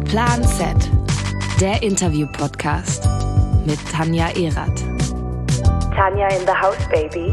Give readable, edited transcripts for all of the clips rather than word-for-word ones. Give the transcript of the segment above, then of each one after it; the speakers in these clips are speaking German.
Plan Z, der Interview-Podcast mit Tanja Erath. Tanja in the house, baby.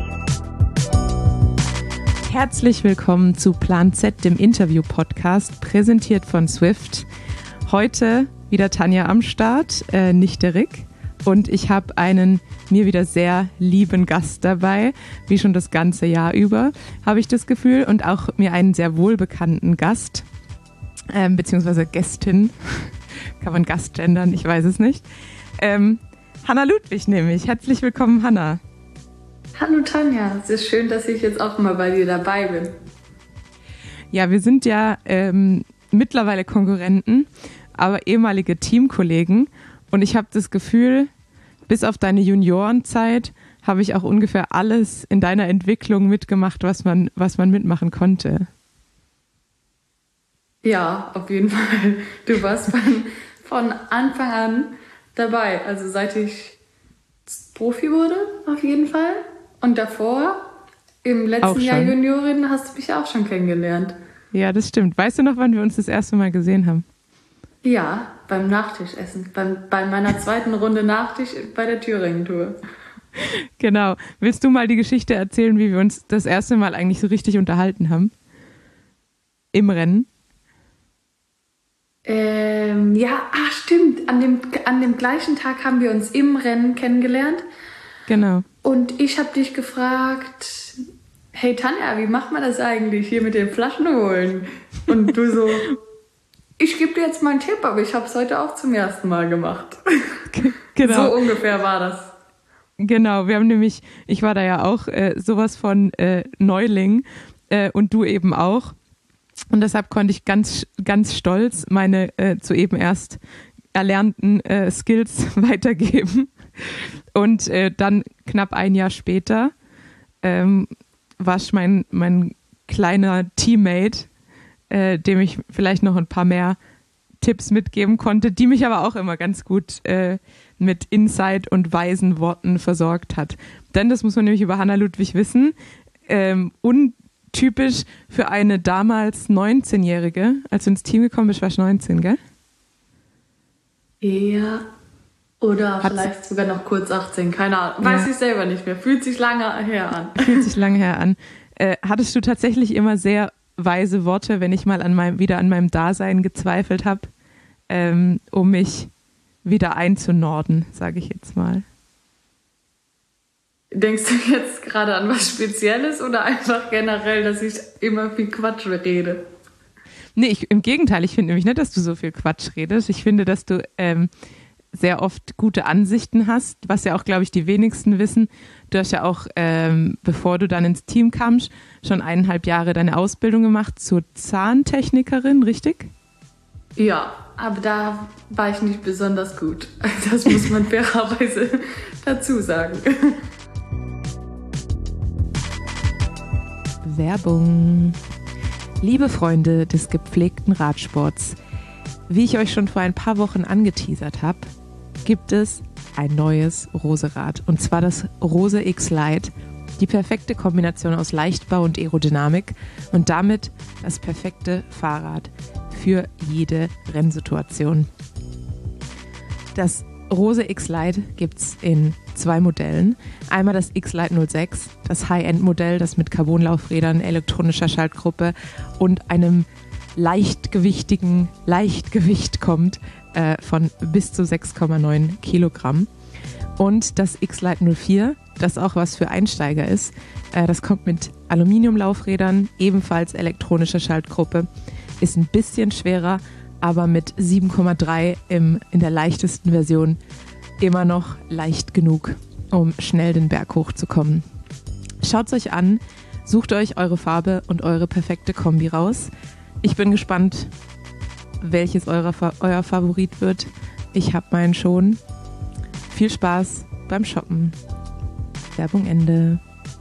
Herzlich willkommen zu Plan Z, dem Interview-Podcast, präsentiert von Swift. Heute wieder Tanja am Start, nicht der Rick. Und ich habe einen mir wieder sehr lieben Gast dabei, wie schon das ganze Jahr über, habe ich das Gefühl. Und auch mir einen sehr wohlbekannten Gast, beziehungsweise Gästin. Kann man Gast gendern? Ich weiß es nicht. Hanna Ludwig nämlich. Herzlich willkommen, Hanna. Hallo Tanja, es ist schön, dass ich jetzt auch mal bei dir dabei bin. Ja, wir sind ja mittlerweile Konkurrenten, aber ehemalige Teamkollegen. Und ich habe das Gefühl, bis auf deine Juniorenzeit habe ich auch ungefähr alles in deiner Entwicklung mitgemacht, was man mitmachen konnte. Ja, auf jeden Fall. Du warst von Anfang an dabei. Also seit ich Profi wurde, auf jeden Fall. Und davor, im letzten Jahr Juniorin, hast du mich auch schon kennengelernt. Ja, das stimmt. Weißt du noch, wann wir uns das erste Mal gesehen haben? Ja, beim Nachtischessen. Bei meiner zweiten Runde Nachtisch bei der Thüringen-Tour. Genau. Willst du mal die Geschichte erzählen, wie wir uns das erste Mal eigentlich so richtig unterhalten haben? Im Rennen? Stimmt. An dem gleichen Tag haben wir uns im Rennen kennengelernt. Genau. Und ich habe dich gefragt, hey Tanja, wie macht man das eigentlich hier mit den Flaschen holen? Und du so, ich gebe dir jetzt mal einen Tipp, aber ich habe es heute auch zum ersten Mal gemacht. Genau. So ungefähr war das. Genau, wir haben nämlich, ich war da ja auch sowas von Neuling und du eben auch. Und deshalb konnte ich ganz, ganz stolz meine soeben erst erlernten Skills weitergeben. Und dann knapp ein Jahr später war mein kleiner Teammate, dem ich vielleicht noch ein paar mehr Tipps mitgeben konnte, die mich aber auch immer ganz gut mit Insight und weisen Worten versorgt hat. Denn das muss man nämlich über Hanna Ludwig wissen, untypisch für eine damals 19-Jährige, als du ins Team gekommen bist, warst du 19, gell? Ja, oder vielleicht sogar noch kurz 18, keine Ahnung. Weiß ich selber nicht mehr, fühlt sich lange her an. Hattest du tatsächlich immer sehr weise Worte, wenn ich mal wieder an meinem Dasein gezweifelt habe, um mich wieder einzunorden, sage ich jetzt mal? Denkst du jetzt gerade an was Spezielles oder einfach generell, dass ich immer viel Quatsch rede? Nee, im Gegenteil, ich finde nämlich nicht, dass du so viel Quatsch redest. Ich finde, dass du sehr oft gute Ansichten hast, was ja auch, glaube ich, die wenigsten wissen. Du hast ja auch, bevor du dann ins Team kamst, schon 1,5 Jahre deine Ausbildung gemacht zur Zahntechnikerin, richtig? Ja, aber da war ich nicht besonders gut. Das muss man fairerweise dazu sagen. Werbung. Liebe Freunde des gepflegten Radsports, wie ich euch schon vor ein paar Wochen angeteasert habe, gibt es ein neues Rose-Rad, und zwar das Rose X-Lite, die perfekte Kombination aus Leichtbau und Aerodynamik und damit das perfekte Fahrrad für jede Rennsituation. Das Rose X-Lite gibt es in 2 Modellen. Einmal das X-Lite 06, das High-End-Modell, das mit Carbonlaufrädern, elektronischer Schaltgruppe und einem Leichtgewicht kommt von bis zu 6,9 Kilogramm. Und das X-Lite 04, das auch was für Einsteiger ist, das kommt mit Aluminiumlaufrädern, ebenfalls elektronischer Schaltgruppe, ist ein bisschen schwerer, aber mit 7,3 in der leichtesten Version immer noch leicht genug, um schnell den Berg hochzukommen. Schaut es euch an, sucht euch eure Farbe und eure perfekte Kombi raus. Ich bin gespannt, welches euer Favorit wird. Ich habe meinen schon. Viel Spaß beim Shoppen. Werbung Ende.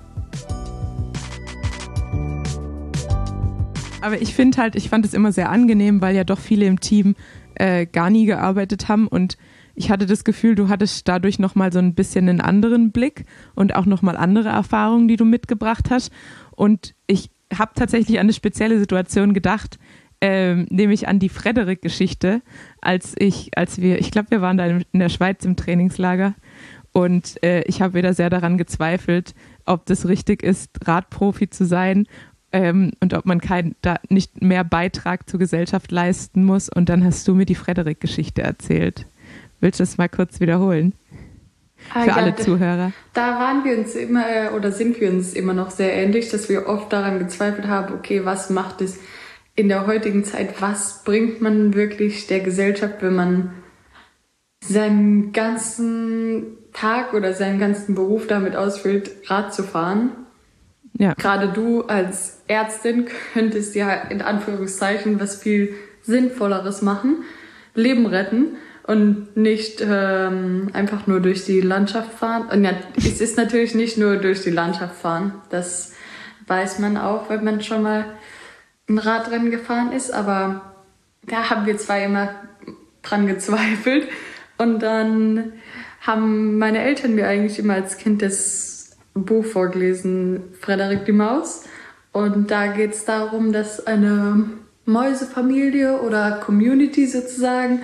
Aber ich fand es immer sehr angenehm, weil ja doch viele im Team gar nie gearbeitet haben, und ich hatte das Gefühl, du hattest dadurch nochmal so ein bisschen einen anderen Blick und auch nochmal andere Erfahrungen, die du mitgebracht hast. Und ich habe tatsächlich an eine spezielle Situation gedacht, nämlich an die Frederik-Geschichte, ich glaube, wir waren da in der Schweiz im Trainingslager und ich habe wieder sehr daran gezweifelt, ob das richtig ist, Radprofi zu sein und ob man da nicht mehr Beitrag zur Gesellschaft leisten muss. Und dann hast du mir die Frederik-Geschichte erzählt. Willst du das mal kurz wiederholen? Für alle Zuhörer. Da waren wir uns immer oder sind wir uns immer noch sehr ähnlich, dass wir oft daran gezweifelt haben, okay, was macht es in der heutigen Zeit, was bringt man wirklich der Gesellschaft, wenn man seinen ganzen Tag oder seinen ganzen Beruf damit ausfüllt, Rad zu fahren. Ja. Gerade du als Ärztin könntest ja in Anführungszeichen was viel Sinnvolleres machen, Leben retten. Und nicht einfach nur durch die Landschaft fahren. Und ja, es ist natürlich nicht nur durch die Landschaft fahren. Das weiß man auch, wenn man schon mal ein Radrennen gefahren ist. Aber da haben wir zwei immer dran gezweifelt. Und dann haben meine Eltern mir eigentlich immer als Kind das Buch vorgelesen, Frederik die Maus. Und da geht es darum, dass eine Mäusefamilie oder Community sozusagen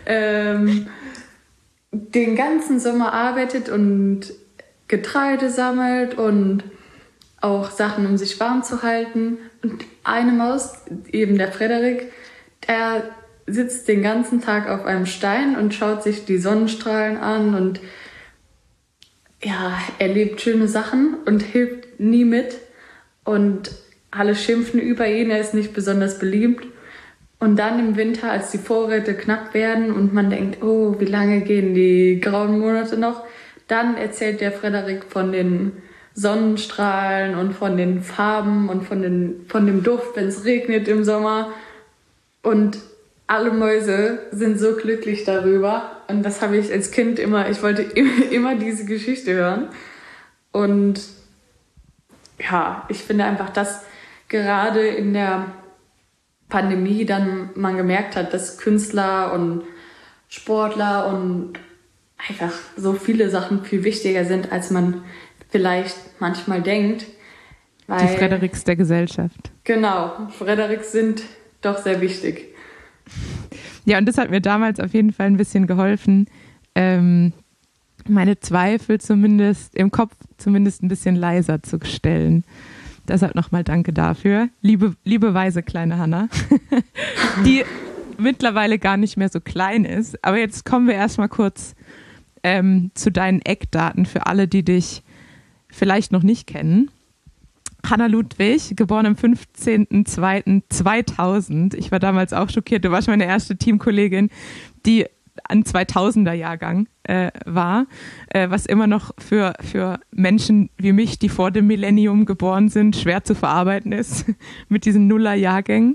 den ganzen Sommer arbeitet und Getreide sammelt und auch Sachen, um sich warm zu halten. Und eine Maus, eben der Frederik, der sitzt den ganzen Tag auf einem Stein und schaut sich die Sonnenstrahlen an und ja, erlebt schöne Sachen und hilft nie mit. Und alle schimpfen über ihn, er ist nicht besonders beliebt. Und dann im Winter, als die Vorräte knapp werden und man denkt, oh, wie lange gehen die grauen Monate noch, dann erzählt der Frederik von den Sonnenstrahlen und von den Farben und von dem Duft, wenn es regnet im Sommer. Und alle Mäuse sind so glücklich darüber. Und das habe ich als Kind ich wollte immer diese Geschichte hören. Und ja, ich finde einfach, dass gerade in der Pandemie dann man gemerkt hat, dass Künstler und Sportler und einfach so viele Sachen viel wichtiger sind, als man vielleicht manchmal denkt. Die Frederiks der Gesellschaft. Genau, Frederiks sind doch sehr wichtig. Ja, und das hat mir damals auf jeden Fall ein bisschen geholfen, meine Zweifel zumindest im Kopf zumindest ein bisschen leiser zu stellen. Deshalb nochmal danke dafür. Liebe weise kleine Hanna, die mittlerweile gar nicht mehr so klein ist. Aber jetzt kommen wir erstmal kurz zu deinen Eckdaten für alle, die dich vielleicht noch nicht kennen. Hanna Ludwig, geboren am 15.02.2000. Ich war damals auch schockiert. Du warst meine erste Teamkollegin, die ein 2000er-Jahrgang war, was immer noch für Menschen wie mich, die vor dem Millennium geboren sind, schwer zu verarbeiten ist mit diesen Nuller-Jahrgängen.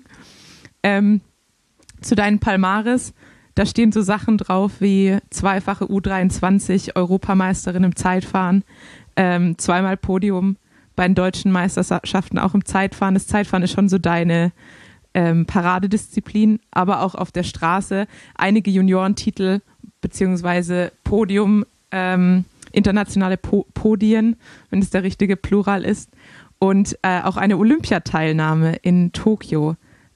Zu deinen Palmares, da stehen so Sachen drauf wie zweifache U23-Europameisterin im Zeitfahren, zweimal Podium bei den deutschen Meisterschaften, auch im Zeitfahren. Das Zeitfahren ist schon so deine Paradedisziplin, aber auch auf der Straße einige Juniorentitel beziehungsweise Podium, internationale Podien, wenn es der richtige Plural ist, und auch eine Olympiateilnahme in Tokio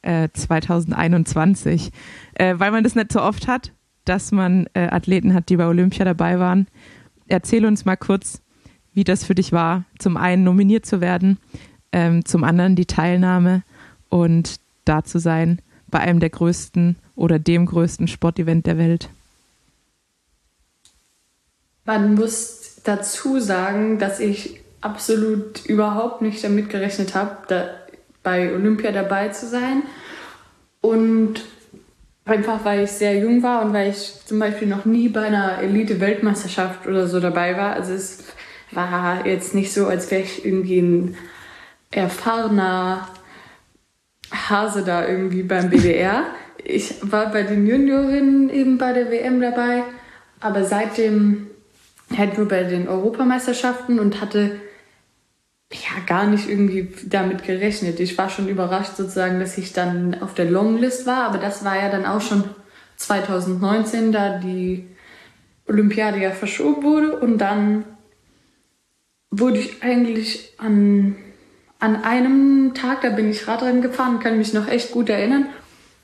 2021. Weil man das nicht so oft hat, dass man Athleten hat, die bei Olympia dabei waren. Erzähl uns mal kurz, wie das für dich war, zum einen nominiert zu werden, zum anderen die Teilnahme und da zu sein bei einem der größten oder dem größten Sportevent der Welt. Man muss dazu sagen, dass ich absolut überhaupt nicht damit gerechnet habe, bei Olympia dabei zu sein. Und einfach, weil ich sehr jung war und weil ich zum Beispiel noch nie bei einer Elite-Weltmeisterschaft oder so dabei war. Also es war jetzt nicht so, als wäre ich irgendwie ein erfahrener Hase da irgendwie beim BDR. Ich war bei den Juniorinnen eben bei der WM dabei, aber seitdem halt nur bei den Europameisterschaften und hatte ja gar nicht irgendwie damit gerechnet. Ich war schon überrascht sozusagen, dass ich dann auf der Longlist war, aber das war ja dann auch schon 2019, da die Olympiade ja verschoben wurde, und dann wurde ich eigentlich an einem Tag, da bin ich Radrennen gefahren, kann mich noch echt gut erinnern,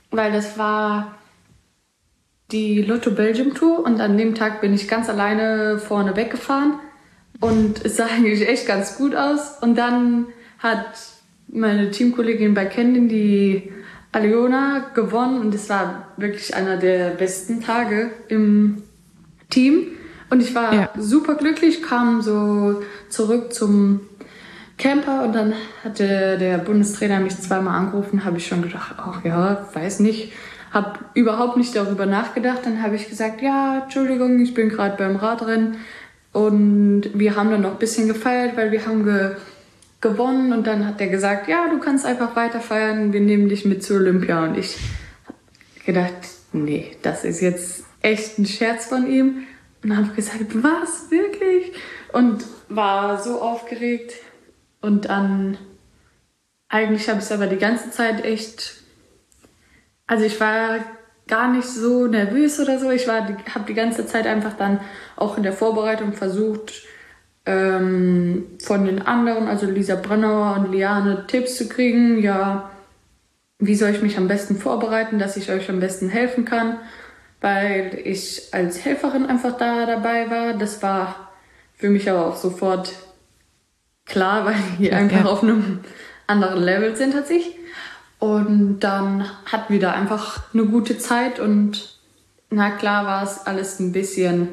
weil das war die Lotto Belgium Tour und an dem Tag bin ich ganz alleine vorne weggefahren und es sah eigentlich echt ganz gut aus. Und dann hat meine Teamkollegin bei Kendin, die Aliona, gewonnen und es war wirklich einer der besten Tage im Team. Und ich war super glücklich, kam so zurück zum Camper und dann hatte der Bundestrainer mich zweimal angerufen, habe ich schon gedacht, ach ja, weiß nicht, habe überhaupt nicht darüber nachgedacht. Dann habe ich gesagt, ja, Entschuldigung, ich bin gerade beim Radrennen und wir haben dann noch ein bisschen gefeiert, weil wir haben gewonnen und dann hat er gesagt, ja, du kannst einfach weiter feiern, wir nehmen dich mit zur Olympia. Und ich habe gedacht, nee, das ist jetzt echt ein Scherz von ihm. Und habe gesagt, was, wirklich? Und war so aufgeregt. Und dann, eigentlich habe ich es aber die ganze Zeit echt, also ich war gar nicht so nervös oder so. Ich habe die ganze Zeit einfach dann auch in der Vorbereitung versucht, von den anderen, also Lisa Brennauer und Liane, Tipps zu kriegen. Ja, wie soll ich mich am besten vorbereiten, dass ich euch am besten helfen kann? Weil ich als Helferin einfach dabei war. Das war für mich aber auch sofort klar, weil die einfach auf einem anderen Level sind als ich. Und dann hatten wir da einfach eine gute Zeit und na klar war es alles ein bisschen,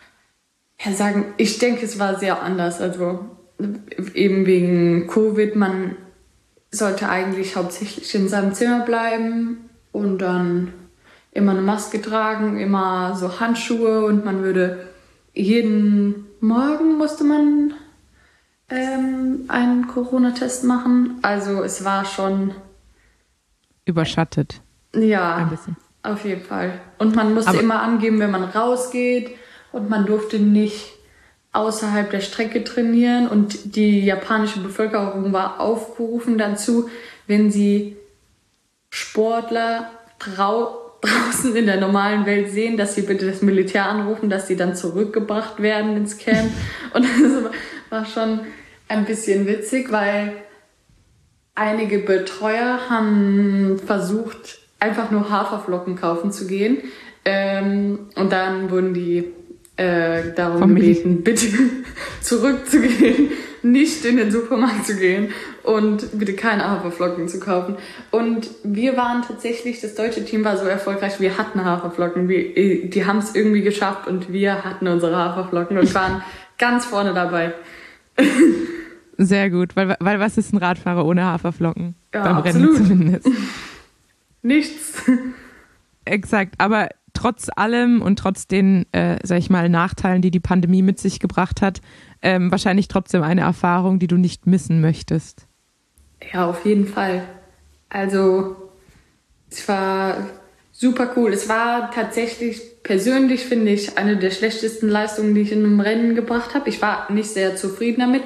ich denke, es war sehr anders. Also eben wegen Covid, man sollte eigentlich hauptsächlich in seinem Zimmer bleiben und dann immer eine Maske tragen, immer so Handschuhe und man würde jeden Morgen musste man einen Corona-Test machen. Also es war schon überschattet. Ja, ein bisschen. Auf jeden Fall. Und man musste immer angeben, wenn man rausgeht und man durfte nicht außerhalb der Strecke trainieren und die japanische Bevölkerung war aufgerufen dazu, wenn sie Sportler draußen in der normalen Welt sehen, dass sie bitte das Militär anrufen, dass sie dann zurückgebracht werden ins Camp. Und das war schon ein bisschen witzig, weil einige Betreuer haben versucht, einfach nur Haferflocken kaufen zu gehen. Und dann wurden die darum gebeten, bitte zurückzugehen, nicht in den Supermarkt zu gehen und bitte keine Haferflocken zu kaufen. Und wir waren tatsächlich, das deutsche Team war so erfolgreich, wir hatten Haferflocken, die haben es irgendwie geschafft und wir hatten unsere Haferflocken und waren ganz vorne dabei. Sehr gut, weil was ist ein Radfahrer ohne Haferflocken? Ja, beim absolut. Rennen zumindest. Nichts. Exakt, aber trotz allem und trotz den, sag ich mal, Nachteilen, die die Pandemie mit sich gebracht hat, wahrscheinlich trotzdem eine Erfahrung, die du nicht missen möchtest. Ja, auf jeden Fall. Also, es war super cool. Es war tatsächlich, persönlich finde ich, eine der schlechtesten Leistungen, die ich in einem Rennen gebracht habe. Ich war nicht sehr zufrieden damit,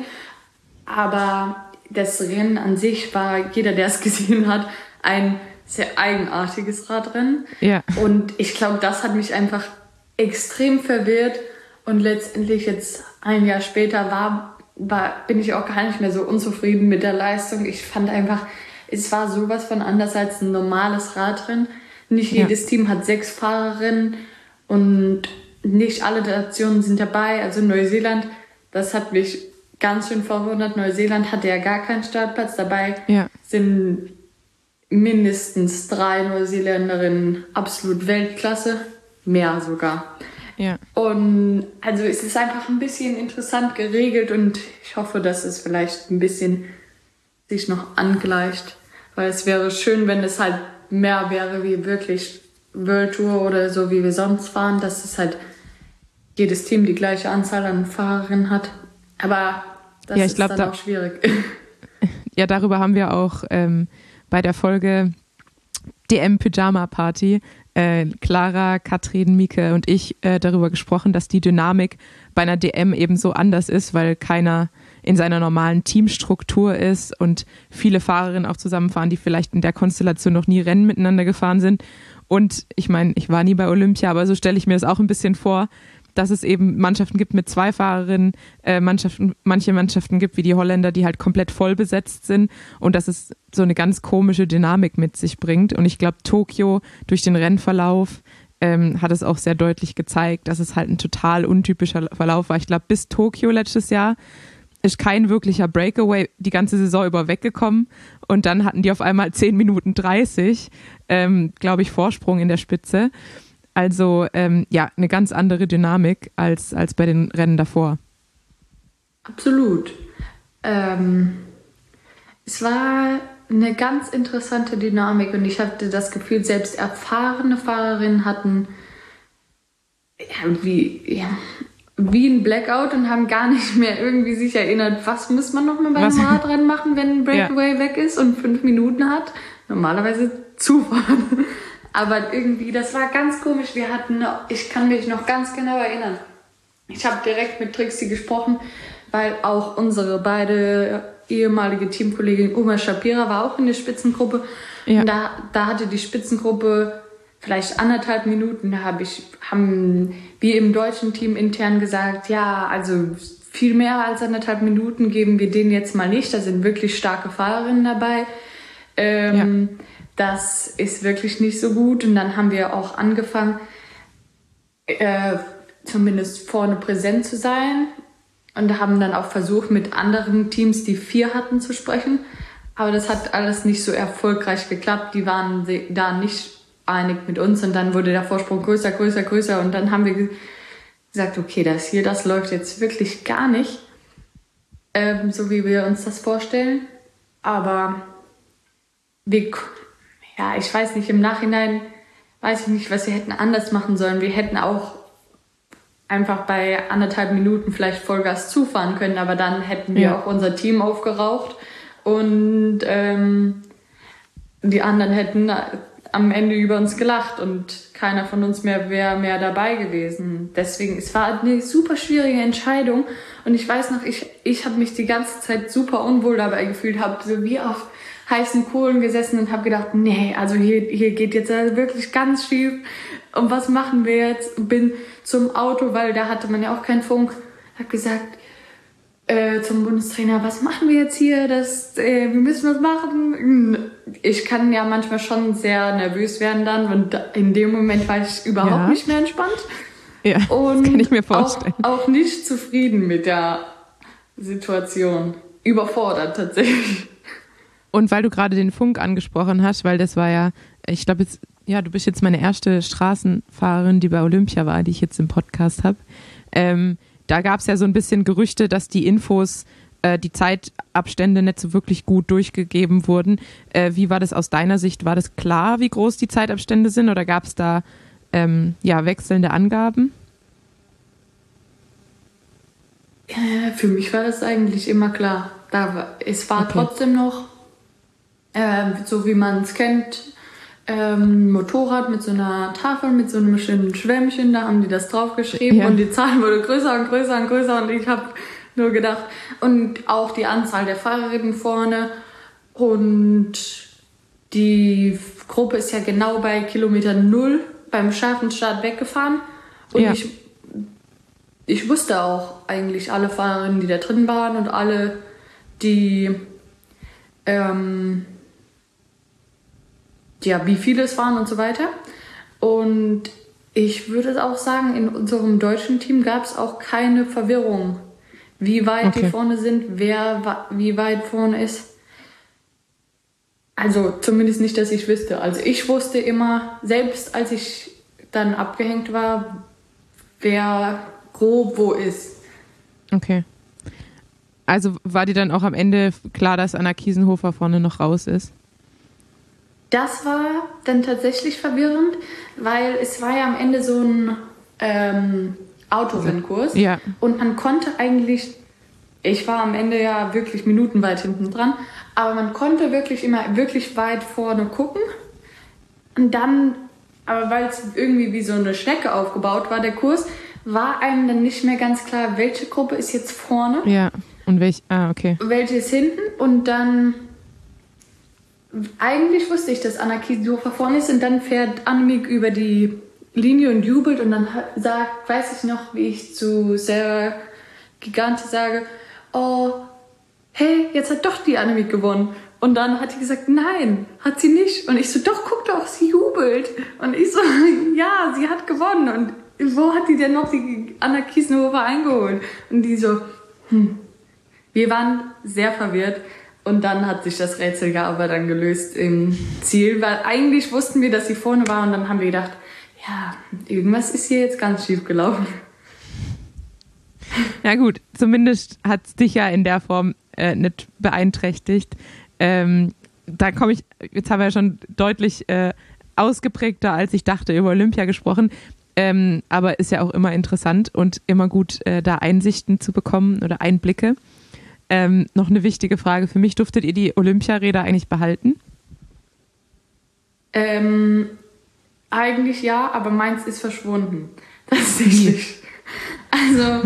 aber das Rennen an sich war, jeder, der es gesehen hat, ein sehr eigenartiges Radrennen. Ja. Und ich glaube, das hat mich einfach extrem verwirrt. Und letztendlich jetzt ein Jahr später bin ich auch gar nicht mehr so unzufrieden mit der Leistung. Ich fand einfach, es war sowas von anders als ein normales Radrennen. Nicht jedes Team hat 6 Fahrerinnen und nicht alle Nationen sind dabei. Also Neuseeland, das hat mich ganz schön verwundert. Neuseeland hatte ja gar keinen Startplatz. Dabei sind mindestens 3 Neuseeländerinnen absolut Weltklasse, mehr sogar. Ja. Und also es ist einfach ein bisschen interessant geregelt und ich hoffe, dass es vielleicht ein bisschen sich noch angleicht, weil es wäre schön, wenn es halt mehr wäre wie wirklich World Tour oder so, wie wir sonst fahren, dass es halt jedes Team die gleiche Anzahl an Fahrerinnen hat. Aber das ist dann auch schwierig. Ja, darüber haben wir auch bei der Folge DM Pyjama Party Clara, Katrin, Mieke und ich darüber gesprochen, dass die Dynamik bei einer DM eben so anders ist, weil keiner in seiner normalen Teamstruktur ist und viele Fahrerinnen auch zusammenfahren, die vielleicht in der Konstellation noch nie Rennen miteinander gefahren sind. Und ich meine, ich war nie bei Olympia, aber so stelle ich mir das auch ein bisschen vor, dass es eben Mannschaften gibt mit 2 Fahrerinnen, manche Mannschaften gibt wie die Holländer, die halt komplett voll besetzt sind und dass es so eine ganz komische Dynamik mit sich bringt. Und ich glaube, Tokio durch den Rennverlauf hat es auch sehr deutlich gezeigt, dass es halt ein total untypischer Verlauf war. Ich glaube, bis Tokio letztes Jahr ist kein wirklicher Breakaway die ganze Saison über weggekommen und dann hatten die auf einmal 10 Minuten 30, glaube ich, Vorsprung in der Spitze. Also eine ganz andere Dynamik als bei den Rennen davor. Absolut. Es war eine ganz interessante Dynamik und ich hatte das Gefühl, selbst erfahrene Fahrerinnen hatten wie ein Blackout und haben gar nicht mehr irgendwie sich erinnert, was muss man nochmal bei einem Radrennen machen, wenn ein Breakaway weg ist und 5 Minuten hat. Normalerweise zufahren. Aber irgendwie, das war ganz komisch. Ich kann mich noch ganz genau erinnern. Ich habe direkt mit Trixie gesprochen, weil auch unsere beide ehemalige Teamkollegin Uma Shapira war auch in der Spitzengruppe. Ja. Und da hatte die Spitzengruppe vielleicht 1,5 Minuten. Da haben wir im deutschen Team intern gesagt, ja, also viel mehr als 1,5 Minuten geben wir denen jetzt mal nicht. Da sind wirklich starke Fahrerinnen dabei. Das ist wirklich nicht so gut. Und dann haben wir auch angefangen, zumindest vorne präsent zu sein. Und haben dann auch versucht, mit anderen Teams, die 4 hatten, zu sprechen. Aber das hat alles nicht so erfolgreich geklappt. Die waren da nicht einig mit uns. Und dann wurde der Vorsprung größer. Und dann haben wir gesagt, okay, das läuft jetzt wirklich gar nicht, so wie wir uns das vorstellen. Aber ich weiß nicht, im Nachhinein weiß ich nicht, was wir hätten anders machen sollen. Wir hätten auch einfach bei 1,5 Minuten vielleicht Vollgas zufahren können, aber dann hätten wir auch unser Team aufgeraucht und die anderen hätten am Ende über uns gelacht und keiner von uns wäre mehr dabei gewesen. Deswegen, es war eine super schwierige Entscheidung und ich weiß noch, ich habe mich die ganze Zeit super unwohl dabei gefühlt, habe so wie auf heißen Kohlen gesessen und habe gedacht, nee, also hier geht jetzt wirklich ganz schief. Und was machen wir jetzt? Bin zum Auto, weil da hatte man ja auch keinen Funk. Habe gesagt zum Bundestrainer, was machen wir jetzt hier? Wir müssen was machen. Ich kann ja manchmal schon sehr nervös werden dann. Und in dem Moment war ich überhaupt nicht mehr entspannt. Ja, und das kann ich mir vorstellen. Auch nicht zufrieden mit der Situation. Überfordert tatsächlich. Und weil du gerade den Funk angesprochen hast, weil das war ja, ich glaube jetzt, du bist jetzt meine erste Straßenfahrerin, die bei Olympia war, die ich jetzt im Podcast habe. Da gab es ja so ein bisschen Gerüchte, dass die Infos, die Zeitabstände nicht so wirklich gut durchgegeben wurden. Wie war das aus deiner Sicht? War das klar, wie groß die Zeitabstände sind oder gab es da wechselnde Angaben? Für mich war das eigentlich immer klar. Es war trotzdem noch so wie man es kennt, Motorrad mit so einer Tafel, mit so einem schönen Schwämmchen, da haben die das draufgeschrieben und die Zahl wurde größer und ich habe nur gedacht, und auch die Anzahl der Fahrerinnen vorne und die Gruppe ist ja genau bei Kilometer 0 beim scharfen Start weggefahren und ich wusste auch eigentlich alle Fahrerinnen, die da drin waren und alle, die wie viele es waren und so weiter. Und ich würde auch sagen, in unserem deutschen Team gab es auch keine Verwirrung, wie weit die vorne sind, wer wie weit vorne ist. Also zumindest nicht, dass ich wüsste. Also ich wusste immer, selbst als ich dann abgehängt war, wer grob wo ist. Okay. Also war dir dann auch am Ende klar, dass Anna Kiesenhofer vorne noch raus ist? Das war dann tatsächlich verwirrend, weil es war ja am Ende so ein Autorunnenkurs. Ja. Und man konnte eigentlich, ich war am Ende ja wirklich minutenweit hinten dran, aber man konnte wirklich immer wirklich weit vorne gucken. Und dann, aber weil es irgendwie wie so eine Schnecke aufgebaut war, der Kurs, war einem dann nicht mehr ganz klar, welche Gruppe ist jetzt vorne. Ja, und welche ist hinten. Und dann... Eigentlich wusste ich, dass Anna Kiesenhofer vorne ist und dann fährt Annemiek über die Linie und jubelt und dann weiß ich noch, wie ich zu Sarah Gigante sage, oh, hey, jetzt hat doch die Annemiek gewonnen. Und dann hat die gesagt, nein, hat sie nicht. Und ich so, doch, guck doch, sie jubelt. Und ich so, ja, sie hat gewonnen. Und wo hat die denn noch die Anna Kiesenhofer eingeholt? Und die so, Wir waren sehr verwirrt. Und dann hat sich das Rätsel ja aber dann gelöst im Ziel. Weil eigentlich wussten wir, dass sie vorne war. Und dann haben wir gedacht, ja, irgendwas ist hier jetzt ganz schief gelaufen. Ja gut, zumindest hat es dich ja in der Form nicht beeinträchtigt. Da komme ich, jetzt haben wir ja schon deutlich ausgeprägter, als ich dachte, über Olympia gesprochen. Aber ist ja auch immer interessant und immer gut, da Einsichten zu bekommen oder Einblicke. Noch eine wichtige Frage für mich, durftet ihr die Olympiaräder eigentlich behalten? Eigentlich ja, aber meins ist verschwunden. Tatsächlich. Also,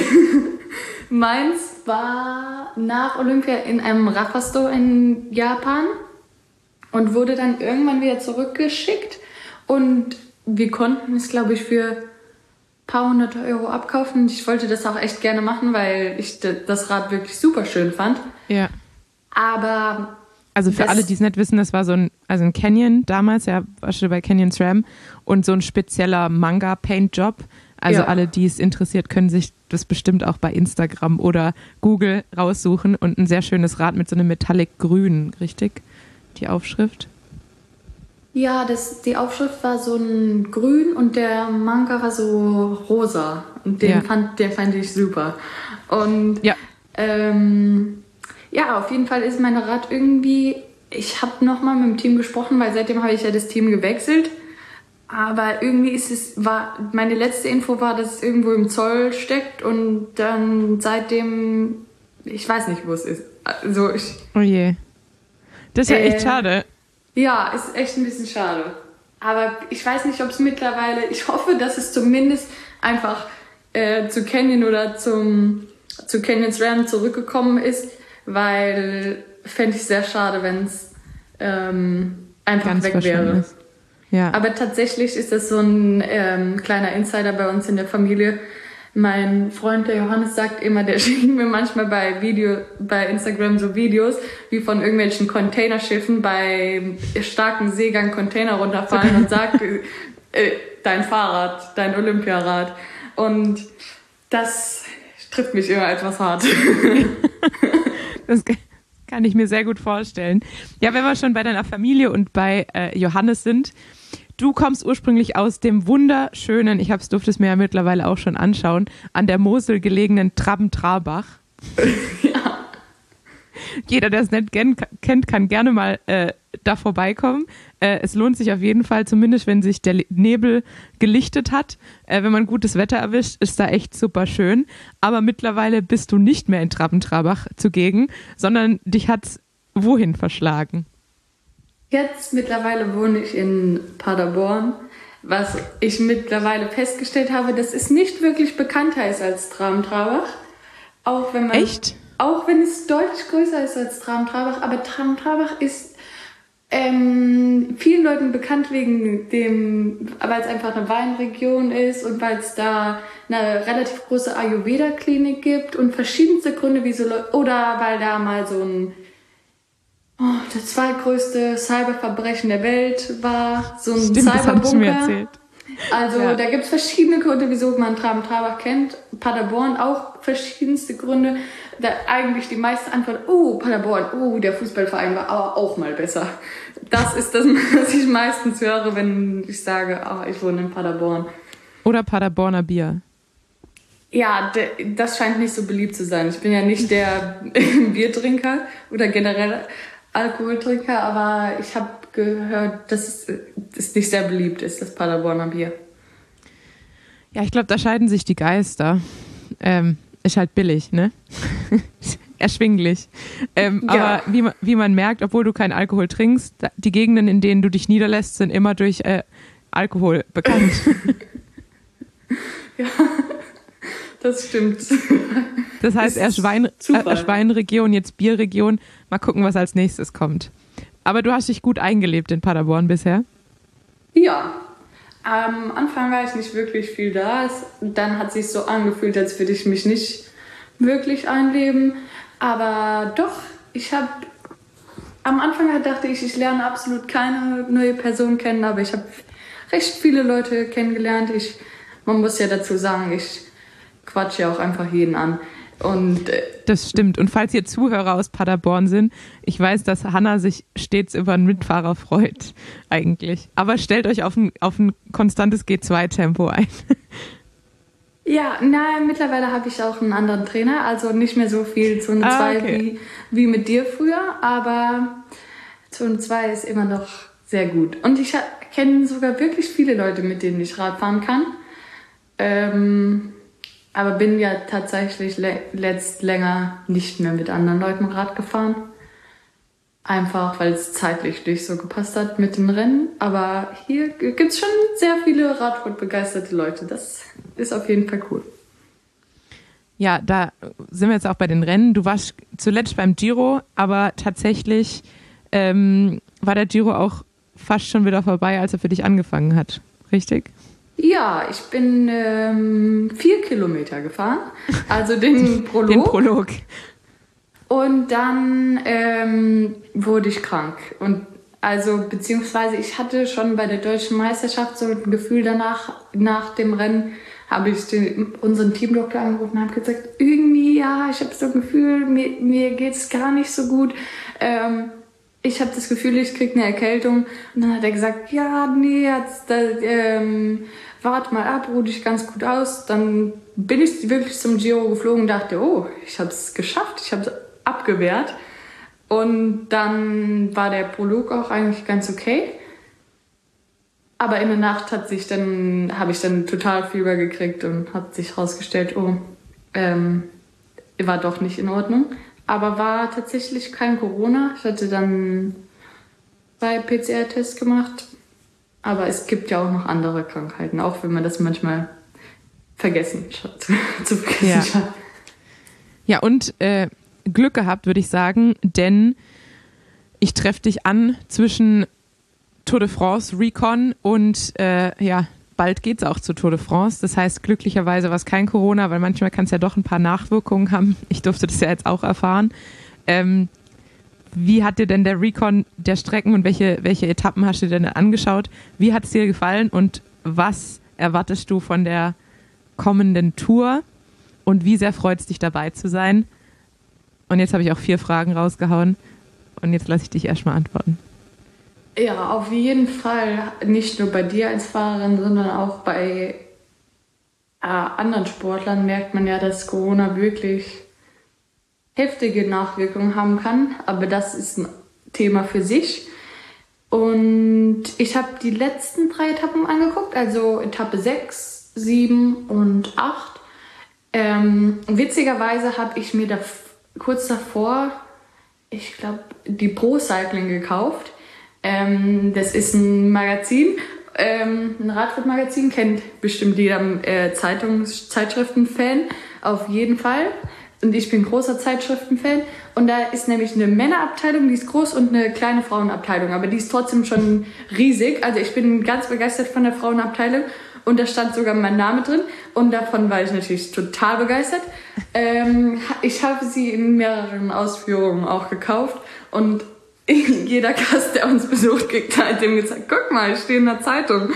meins war nach Olympia in einem Rafa-Store in Japan und wurde dann irgendwann wieder zurückgeschickt. Und wir konnten es, glaube ich, für ein paar hundert Euro abkaufen. Ich wollte das auch echt gerne machen, weil ich das Rad wirklich super schön fand. Ja. Aber... Also für alle, die es nicht wissen, das war so ein Canyon damals, ja, war schon bei Canyon SRAM und so ein spezieller Manga-Paint-Job. Also alle, die es interessiert, können sich das bestimmt auch bei Instagram oder Google raussuchen und ein sehr schönes Rad mit so einem Metallic-Grün, richtig? Die Aufschrift? Ja, die Aufschrift war so ein Grün und der Manga war so rosa. Und den fand ich super. Und ja, auf jeden Fall ist mein Rad irgendwie... Ich habe nochmal mit dem Team gesprochen, weil seitdem habe ich ja das Team gewechselt. Aber irgendwie meine letzte Info war, dass es irgendwo im Zoll steckt und dann seitdem, ich weiß nicht, wo es ist. Also oh je. Das ist ja echt schade. Ja, ist echt ein bisschen schade. Aber ich weiß nicht, ob es mittlerweile, ich hoffe, dass es zumindest einfach zu Canyon oder zu Canyon SRAM zurückgekommen ist, weil fände ich sehr schade, wenn es einfach ganz weg wäre. Ist. Ja. Aber tatsächlich ist das so ein kleiner Insider bei uns in der Familie. Mein Freund, der Johannes, sagt immer, der schickt mir manchmal bei Instagram so Videos, wie von irgendwelchen Containerschiffen bei starkem Seegang Container runterfallen und sagt, dein Fahrrad, dein Olympiarad. Und das trifft mich immer etwas hart. Das kann ich mir sehr gut vorstellen. Ja, wenn wir schon bei deiner Familie und bei Johannes sind, du kommst ursprünglich aus dem wunderschönen, durfte es mir ja mittlerweile auch schon anschauen, an der Mosel gelegenen Traben-Trarbach. Ja. Jeder, der es nicht kennt, kann gerne mal da vorbeikommen. Es lohnt sich auf jeden Fall, zumindest wenn sich der Nebel gelichtet hat. Wenn man gutes Wetter erwischt, ist da echt super schön. Aber mittlerweile bist du nicht mehr in Traben-Trarbach zugegen, sondern dich hat's wohin verschlagen? Jetzt mittlerweile wohne ich in Paderborn, was ich mittlerweile festgestellt habe, dass es nicht wirklich bekannter ist als Traben-Trarbach. Echt? Auch wenn es deutlich größer ist als Traben-Trarbach, aber Traben-Trarbach ist vielen Leuten bekannt weil es einfach eine Weinregion ist und weil es da eine relativ große Ayurveda-Klinik gibt und verschiedenste Gründe, oder weil da mal so das zweitgrößte Cyberverbrechen der Welt war, so ein Cyberbunker. Also da gibt es verschiedene Gründe, wieso man Traben-Trarbach kennt. Paderborn auch verschiedenste Gründe. Da eigentlich die meiste Antwort, Paderborn, der Fußballverein war aber auch mal besser. Das ist das, was ich meistens höre, wenn ich sage, ich wohne in Paderborn. Oder Paderborner Bier. Ja, das scheint nicht so beliebt zu sein. Ich bin ja nicht der Biertrinker oder generell Alkoholtrinker, aber ich habe gehört, dass es nicht sehr beliebt ist, das Paderborner Bier. Ja, ich glaube, da scheiden sich die Geister. Ist halt billig, ne? Erschwinglich. Aber wie man merkt, obwohl du keinen Alkohol trinkst, die Gegenden, in denen du dich niederlässt, sind immer durch Alkohol bekannt. Ja, das stimmt. Das heißt, erst Weinregion, jetzt Bierregion. Mal gucken, was als nächstes kommt. Aber du hast dich gut eingelebt in Paderborn bisher? Ja, Am Anfang war ich nicht wirklich viel da. Dann hat es sich so angefühlt, als würde ich mich nicht wirklich einleben. Aber doch, am Anfang dachte ich lerne absolut keine neue Person kennen, aber ich habe recht viele Leute kennengelernt. Man muss ja dazu sagen, ich quatsche ja auch einfach jeden an. Und das stimmt. Und falls ihr Zuhörer aus Paderborn sind, ich weiß, dass Hannah sich stets über einen Mitfahrer freut, eigentlich. Aber stellt euch auf ein konstantes G2-Tempo ein. Ja, mittlerweile habe ich auch einen anderen Trainer, also nicht mehr so viel Zone 2 okay. wie mit dir früher, aber Zone 2 ist immer noch sehr gut. Und ich kenne sogar wirklich viele Leute, mit denen ich Rad fahren kann. Aber bin ja tatsächlich länger nicht mehr mit anderen Leuten Rad gefahren. Einfach, weil es zeitlich nicht so gepasst hat mit den Rennen. Aber hier gibt es schon sehr viele Radsportbegeisterte Leute. Das ist auf jeden Fall cool. Ja, da sind wir jetzt auch bei den Rennen. Du warst zuletzt beim Giro, aber tatsächlich war der Giro auch fast schon wieder vorbei, als er für dich angefangen hat. Richtig? Ja, ich bin 4 Kilometer gefahren, also den Prolog. Den Prolog. Und dann wurde ich krank. Beziehungsweise ich hatte schon bei der Deutschen Meisterschaft so ein Gefühl danach, nach dem Rennen, habe ich unseren Teamdoktor angerufen und habe gesagt, irgendwie, ja, ich habe so ein Gefühl, mir geht es gar nicht so gut. Ich habe das Gefühl, ich kriege eine Erkältung. Und dann hat er gesagt, ja, nee, warte mal ab, ruh dich ganz gut aus. Dann bin ich wirklich zum Giro geflogen und dachte, oh, ich habe es geschafft, ich habe es abgewehrt. Und dann war der Prolog auch eigentlich ganz okay. Aber in der Nacht habe ich dann total Fieber gekriegt und hat sich herausgestellt, war doch nicht in Ordnung. Aber war tatsächlich kein Corona. Ich hatte dann 2 PCR-Tests gemacht. Aber es gibt ja auch noch andere Krankheiten, auch wenn man das manchmal vergessen hat. Ja, und Glück gehabt, würde ich sagen, denn ich treffe dich an zwischen Tour de France, Recon und bald geht's auch zu Tour de France. Das heißt, glücklicherweise war es kein Corona, weil manchmal kann es ja doch ein paar Nachwirkungen haben. Ich durfte das ja jetzt auch erfahren. Wie hat dir denn der Recon der Strecken und welche Etappen hast du dir denn angeschaut? Wie hat es dir gefallen und was erwartest du von der kommenden Tour? Und wie sehr freut es dich, dabei zu sein? Und jetzt habe ich auch 4 Fragen rausgehauen und jetzt lasse ich dich erstmal antworten. Ja, auf jeden Fall. Nicht nur bei dir als Fahrerin, sondern auch bei anderen Sportlern merkt man ja, dass Corona wirklich heftige Nachwirkungen haben kann. Aber das ist ein Thema für sich. Und ich habe die letzten 3 Etappen angeguckt, also Etappe 6, 7 und 8. Witzigerweise habe ich mir kurz davor, ich glaube, die Pro Cycling gekauft. Das ist ein Magazin, ein Radsportmagazin, kennt bestimmt jeder Zeitschriften-Fan, auf jeden Fall. Und ich bin großer Zeitschriften-Fan. Und da ist nämlich eine Männerabteilung, die ist groß, und eine kleine Frauenabteilung. Aber die ist trotzdem schon riesig. Also ich bin ganz begeistert von der Frauenabteilung. Und da stand sogar mein Name drin. Und davon war ich natürlich total begeistert. Ich habe sie in mehreren Ausführungen auch gekauft. Und jeder Gast, der uns besucht, hat dem gesagt, guck mal, ich stehe in der Zeitung.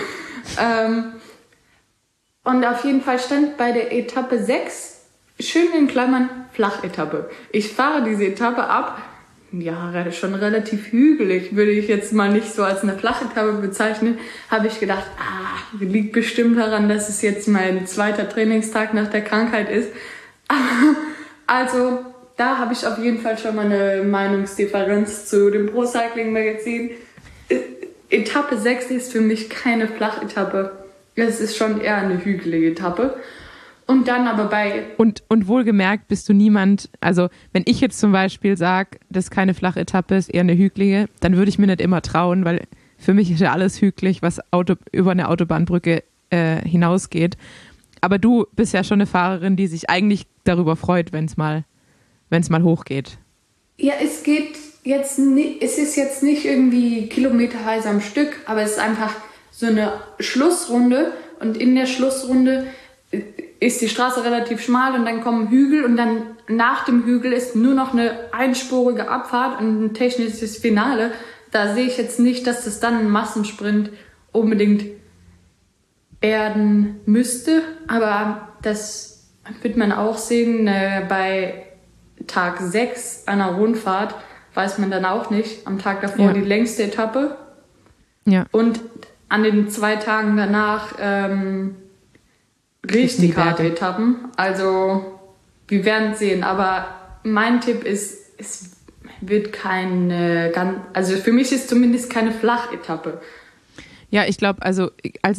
Und auf jeden Fall stand bei der Etappe 6, schön in Klammern, Flachetappe. Ich fahre diese Etappe ab, ja, schon relativ hügelig, würde ich jetzt mal nicht so als eine Flachetappe bezeichnen. Habe ich gedacht, liegt bestimmt daran, dass es jetzt mein 2. Trainingstag nach der Krankheit ist. Also, da habe ich auf jeden Fall schon mal eine Meinungsdifferenz zu dem Pro Cycling Magazin. Etappe 6 ist für mich keine Flachetappe. Es ist schon eher eine hügelige Etappe. Und dann aber Und wohlgemerkt bist du niemand, also wenn ich jetzt zum Beispiel sage, das ist keine Flachetappe, ist eher eine hügelige, dann würde ich mir nicht immer trauen, weil für mich ist ja alles hügelig, was über eine Autobahnbrücke hinausgeht. Aber du bist ja schon eine Fahrerin, die sich eigentlich darüber freut, wenn es mal hochgeht. Ja, es ist jetzt nicht irgendwie kilometerweise am Stück, aber es ist einfach so eine Schlussrunde und in der Schlussrunde ist die Straße relativ schmal und dann kommen Hügel und dann nach dem Hügel ist nur noch eine einspurige Abfahrt und ein technisches Finale. Da sehe ich jetzt nicht, dass das dann ein Massensprint unbedingt werden müsste, aber das wird man auch sehen. Bei Tag 6 einer Rundfahrt weiß man dann auch nicht. Am Tag davor die längste Etappe. Ja. Und an den 2 Tagen danach richtig harte Etappen. Also wir werden sehen. Aber mein Tipp ist, es wird also für mich ist zumindest keine Flachetappe. Ja, ich glaube, also als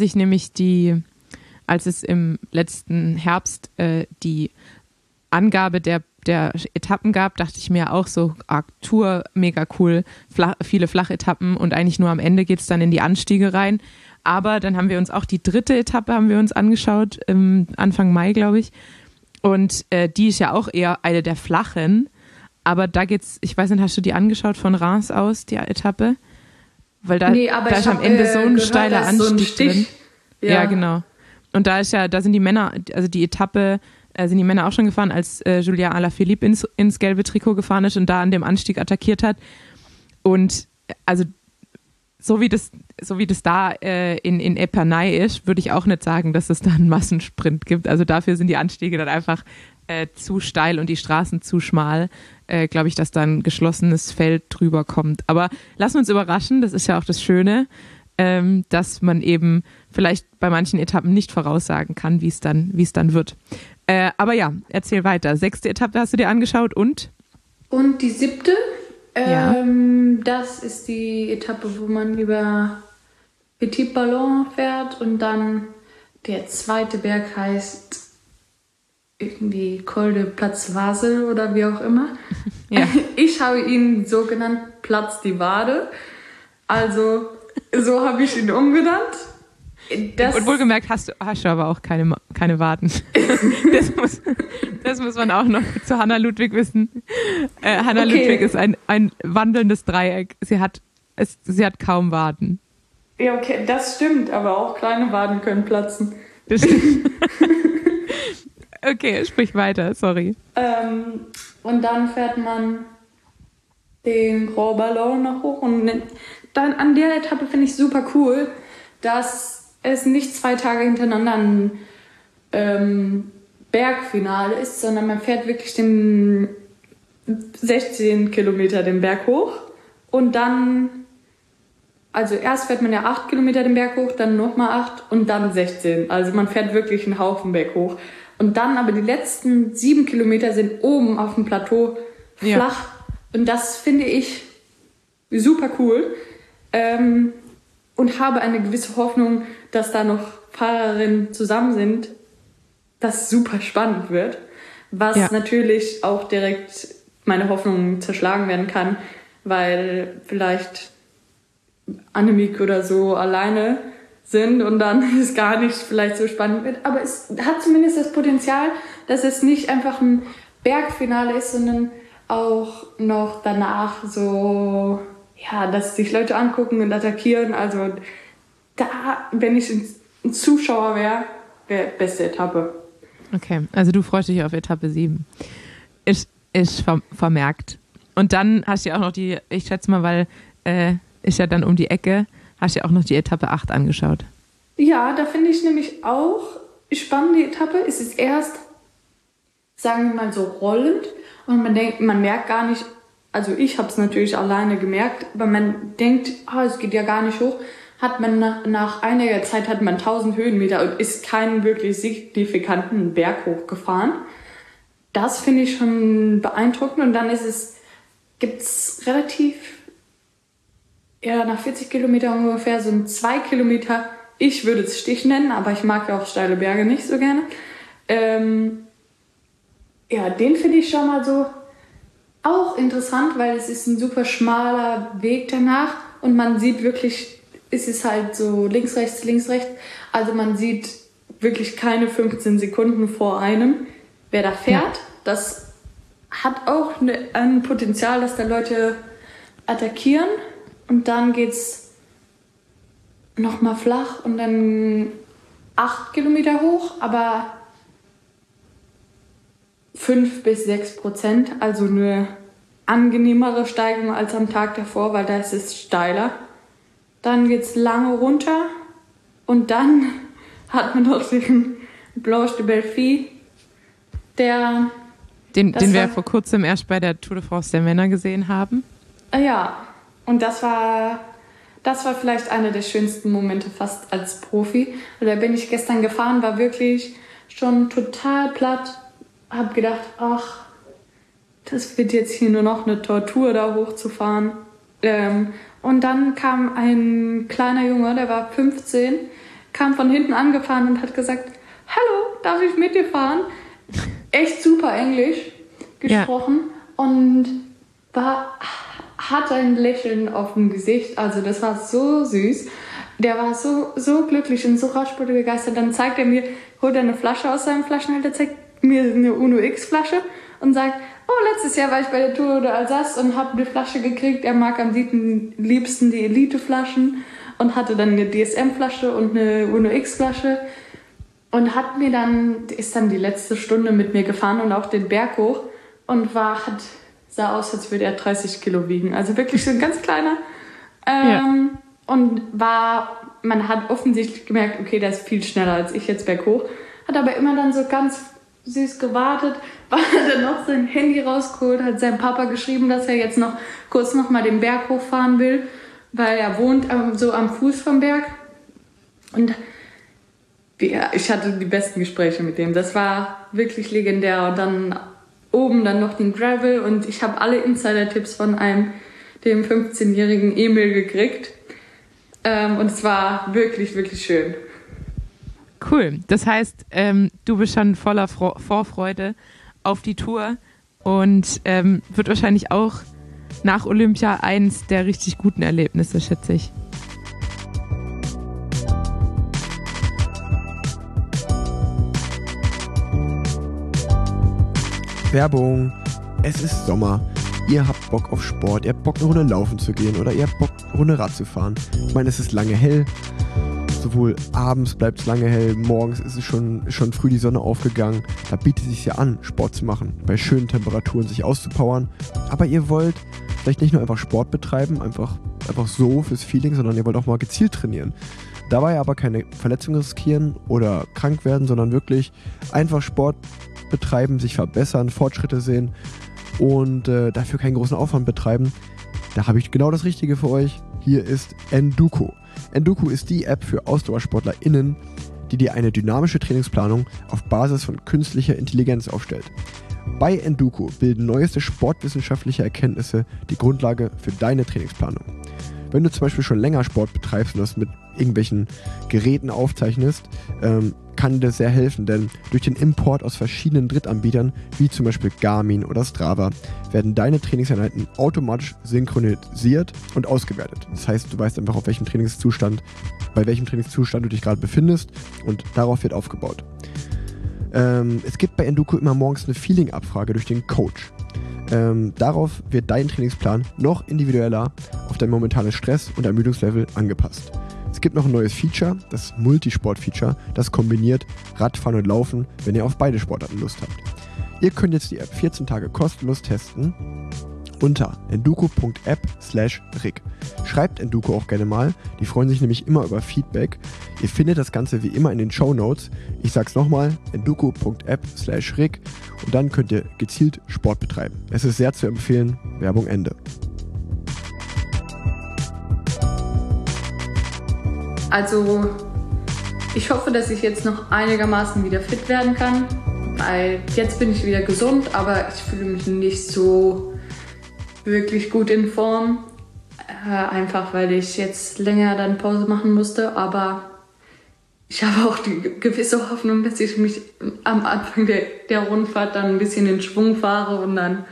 es im letzten Herbst die Angabe der Etappen gab, dachte ich mir auch so, Tour, mega cool, viele Flachetappen und eigentlich nur am Ende geht es dann in die Anstiege rein. Aber dann haben wir uns auch die 3. Etappe angeschaut, Anfang Mai, glaube ich. Und die ist ja auch eher eine der flachen. Aber da geht's, ich weiß nicht, hast du die angeschaut von Reims aus, die Etappe? Weil da ist am Ende so ein steiler Anstieg drin. Ja, genau. Und da sind die Männer, also die Etappe, sind die Männer auch schon gefahren, als Julien Alaphilippe ins gelbe Trikot gefahren ist und da an dem Anstieg attackiert hat. Und also so wie das da in Epernay ist, würde ich auch nicht sagen, dass es da einen Massensprint gibt. Also dafür sind die Anstiege dann einfach zu steil und die Straßen zu schmal, glaube ich, dass da ein geschlossenes Feld drüber kommt. Aber lassen wir uns überraschen, das ist ja auch das Schöne, dass man eben vielleicht bei manchen Etappen nicht voraussagen kann, wie es dann wird. Aber ja, erzähl weiter. 6. Etappe hast du dir angeschaut und? Und die 7. Das ist die Etappe, wo man über Petit Ballon fährt und dann der 2. Berg heißt irgendwie Col de Platz Vasel oder wie auch immer. Ja. Ich habe ihn so genannt, Platz die Wade. Also so habe ich ihn umgenannt. Und wohlgemerkt hast du aber auch keine Waden. Das muss man auch noch zu Hanna Ludwig wissen. Hanna Ludwig ist ein wandelndes Dreieck. Sie hat kaum Waden. Ja, okay, das stimmt, aber auch kleine Waden können platzen. Das stimmt. Okay, sprich weiter, sorry. Und dann fährt man den Gros Ballon noch hoch und dann an der Etappe finde ich super cool, dass es nicht 2 Tage hintereinander ein Bergfinale ist, sondern man fährt wirklich den 16 Kilometer den Berg hoch und dann, also erst fährt man ja 8 Kilometer den Berg hoch, dann nochmal 8 und dann 16. Also man fährt wirklich einen Haufen Berg hoch. Und dann aber die letzten 7 Kilometer sind oben auf dem Plateau flach. Ja. Und das finde ich super cool. Und habe eine gewisse Hoffnung, dass da noch Fahrerinnen zusammen sind, das super spannend wird. Was natürlich auch direkt meine Hoffnung zerschlagen werden kann, weil vielleicht Annemiek oder so alleine sind und dann es gar nicht vielleicht so spannend wird. Aber es hat zumindest das Potenzial, dass es nicht einfach ein Bergfinale ist, sondern auch noch danach so, ja, dass sich Leute angucken und attackieren. Also da, wenn ich ein Zuschauer wäre beste Etappe. Okay, also du freust dich auf Etappe 7. Ist vermerkt. Und dann hast du ja auch noch die, ich schätze mal, weil ist ja dann um die Ecke, hast du ja auch noch die Etappe 8 angeschaut. Ja, da finde ich nämlich auch spannend die Etappe. Es ist erst, sagen wir mal so, rollend und man merkt gar nicht, also ich habe es natürlich alleine gemerkt, aber man denkt, es geht ja gar nicht hoch. Hat man nach einiger Zeit 1000 Höhenmeter und ist keinen wirklich signifikanten Berg hochgefahren. Das finde ich schon beeindruckend und dann gibt's relativ, ja, nach 40 Kilometern ungefähr so ein 2 Kilometer, ich würde es Stich nennen, aber ich mag ja auch steile Berge nicht so gerne. Ja, den finde ich schon mal so auch interessant, weil es ist ein super schmaler Weg danach und man sieht wirklich, es ist halt so links, rechts, also man sieht wirklich keine 15 Sekunden vor einem, wer da fährt. Ja. Das hat auch ein Potenzial, dass da Leute attackieren und dann geht's nochmal flach und dann 8 Kilometer hoch, aber 5-6%, also eine angenehmere Steigung als am Tag davor, weil da ist es steiler. Dann geht es lange runter und dann hat man noch den Blanche de Belleville, den wir vor kurzem erst bei der Tour de France der Männer gesehen haben. Ja, und das war vielleicht einer der schönsten Momente fast als Profi. Und da bin ich gestern gefahren, war wirklich schon total platt, habe gedacht, ach, das wird jetzt hier nur noch eine Tortur, da hochzufahren. Und dann kam ein kleiner Junge, der war 15, kam von hinten angefahren und hat gesagt, hallo, darf ich mit dir fahren? Echt super Englisch gesprochen und hatte ein Lächeln auf dem Gesicht. Also das war so süß. Der war so glücklich und so radsportbegeistert. Dann zeigt er mir, holt er eine Flasche aus seinem Flaschenhalter, zeigt mir eine Uno X-Flasche und sagt, oh, letztes Jahr war ich bei der Tour de Alsace und habe eine Flasche gekriegt. Er mag am liebsten die Elite-Flaschen und hatte dann eine DSM-Flasche und eine Uno X-Flasche und ist dann die letzte Stunde mit mir gefahren und auch den Berg hoch und sah aus, als würde er 30 Kilo wiegen. Also wirklich so ein ganz kleiner. Und man hat offensichtlich gemerkt, okay, der ist viel schneller als ich jetzt berghoch. Hat aber immer dann so ganz süß gewartet, hat dann noch sein Handy rausgeholt, hat seinem Papa geschrieben, dass er jetzt kurz noch mal den Berg hochfahren will, weil er wohnt so am Fuß vom Berg. Und ich hatte die besten Gespräche mit dem. Das war wirklich legendär. Und dann oben dann noch den Gravel und ich habe alle Insider-Tipps von dem 15-jährigen Emil gekriegt. Und es war wirklich, wirklich schön. Cool. Das heißt, du bist schon voller Vorfreude auf die Tour und wird wahrscheinlich auch nach Olympia eins der richtig guten Erlebnisse, schätze ich. Werbung. Es ist Sommer. Ihr habt Bock auf Sport, ihr habt Bock eine Runde laufen zu gehen oder ihr habt Bock eine Runde Rad zu fahren. Ich meine, es ist lange hell. Sowohl abends bleibt es lange hell, morgens ist es schon früh die Sonne aufgegangen. Da bietet es sich ja an, Sport zu machen, bei schönen Temperaturen sich auszupowern. Aber ihr wollt vielleicht nicht nur einfach Sport betreiben, einfach so fürs Feeling, sondern ihr wollt auch mal gezielt trainieren. Dabei aber keine Verletzungen riskieren oder krank werden, sondern wirklich einfach Sport betreiben, sich verbessern, Fortschritte sehen und dafür keinen großen Aufwand betreiben. Da habe ich genau das Richtige für euch. Hier ist Enduko. Enduko ist die App für AusdauersportlerInnen, die dir eine dynamische Trainingsplanung auf Basis von künstlicher Intelligenz aufstellt. Bei Enduko bilden neueste sportwissenschaftliche Erkenntnisse die Grundlage für deine Trainingsplanung. Wenn du zum Beispiel schon länger Sport betreibst und das mit irgendwelchen Geräten aufzeichnest, kann dir das sehr helfen, denn durch den Import aus verschiedenen Drittanbietern, wie zum Beispiel Garmin oder Strava, werden deine Trainingseinheiten automatisch synchronisiert und ausgewertet. Das heißt, du weißt einfach, bei welchem Trainingszustand du dich gerade befindest und darauf wird aufgebaut. Es gibt bei Enduko immer morgens eine Feeling-Abfrage durch den Coach. Darauf wird dein Trainingsplan noch individueller auf dein momentanes Stress- und Ermüdungslevel angepasst. Es gibt noch ein neues Feature, das Multisport-Feature, das kombiniert Radfahren und Laufen, wenn ihr auf beide Sportarten Lust habt. Ihr könnt jetzt die App 14 Tage kostenlos testen unter enduko.app/rig. Schreibt Enduko auch gerne mal, die freuen sich nämlich immer über Feedback. Ihr findet das Ganze wie immer in den Shownotes. Ich sag's nochmal, enduko.app/rig und dann könnt ihr gezielt Sport betreiben. Es ist sehr zu empfehlen. Werbung Ende. Also, ich hoffe, dass ich jetzt noch einigermaßen wieder fit werden kann, weil jetzt bin ich wieder gesund, aber ich fühle mich nicht so wirklich gut in Form. Einfach, weil ich jetzt länger dann Pause machen musste, aber ich habe auch die gewisse Hoffnung, dass ich mich am Anfang der Rundfahrt dann ein bisschen in Schwung fahre und dann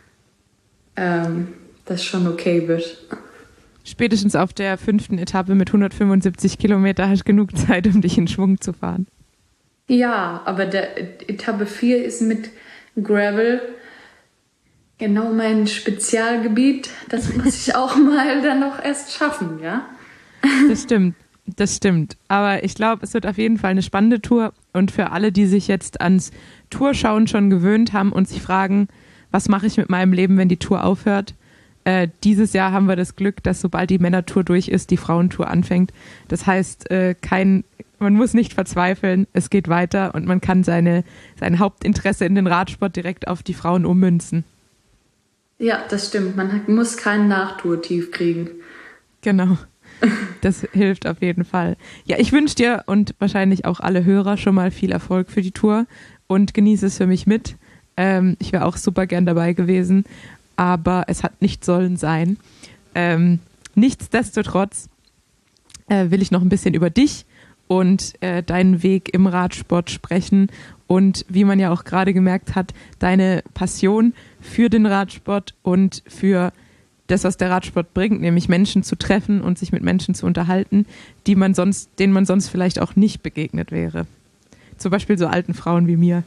das schon okay wird. Spätestens auf der 5. Etappe mit 175 Kilometer hast du genug Zeit, um dich in Schwung zu fahren. Ja, aber der Etappe 4 ist mit Gravel genau mein Spezialgebiet. Das muss ich auch mal dann noch erst schaffen, ja? Das stimmt. Das stimmt. Aber ich glaube, es wird auf jeden Fall eine spannende Tour. Und für alle, die sich jetzt ans Tourschauen schon gewöhnt haben und sich fragen, was mache ich mit meinem Leben, wenn die Tour aufhört? Dieses Jahr haben wir das Glück, dass sobald die Männertour durch ist, die Frauentour anfängt. Das heißt, man muss nicht verzweifeln, es geht weiter und man kann sein Hauptinteresse in den Radsport direkt auf die Frauen ummünzen. Ja, das stimmt. Man muss keinen Nachtour-Tief kriegen. Genau. Das hilft auf jeden Fall. Ja, ich wünsche dir und wahrscheinlich auch alle Hörer schon mal viel Erfolg für die Tour und genieße es für mich mit. Ich wäre auch super gern dabei gewesen, aber es hat nicht sollen sein. Nichtsdestotrotz will ich noch ein bisschen über dich und deinen Weg im Radsport sprechen und wie man ja auch gerade gemerkt hat, deine Passion für den Radsport und für das, was der Radsport bringt, nämlich Menschen zu treffen und sich mit Menschen zu unterhalten, denen man sonst vielleicht auch nicht begegnet wäre. Zum Beispiel so alten Frauen wie mir.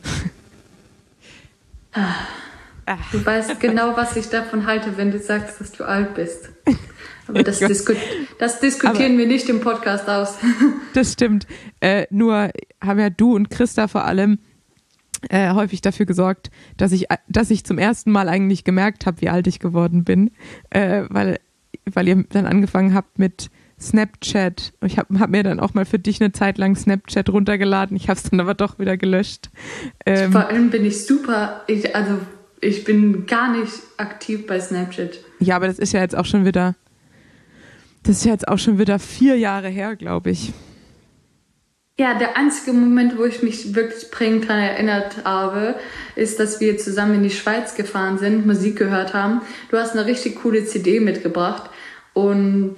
Du weißt genau, was ich davon halte, wenn du sagst, dass du alt bist. Aber das diskutieren wir nicht im Podcast aus. Das stimmt. Nur haben ja du und Christa vor allem häufig dafür gesorgt, dass ich zum ersten Mal eigentlich gemerkt habe, wie alt ich geworden bin, weil ihr dann angefangen habt mit Snapchat. Ich hab mir dann auch mal für dich eine Zeit lang Snapchat runtergeladen. Ich habe es dann aber doch wieder gelöscht. Vor allem bin ich ich bin gar nicht aktiv bei Snapchat. Ja, aber das ist ja jetzt auch schon wieder 4 Jahre her, glaube ich. Ja, der einzige Moment, wo ich mich wirklich prägend daran erinnert habe, ist, dass wir zusammen in die Schweiz gefahren sind, Musik gehört haben. Du hast eine richtig coole CD mitgebracht und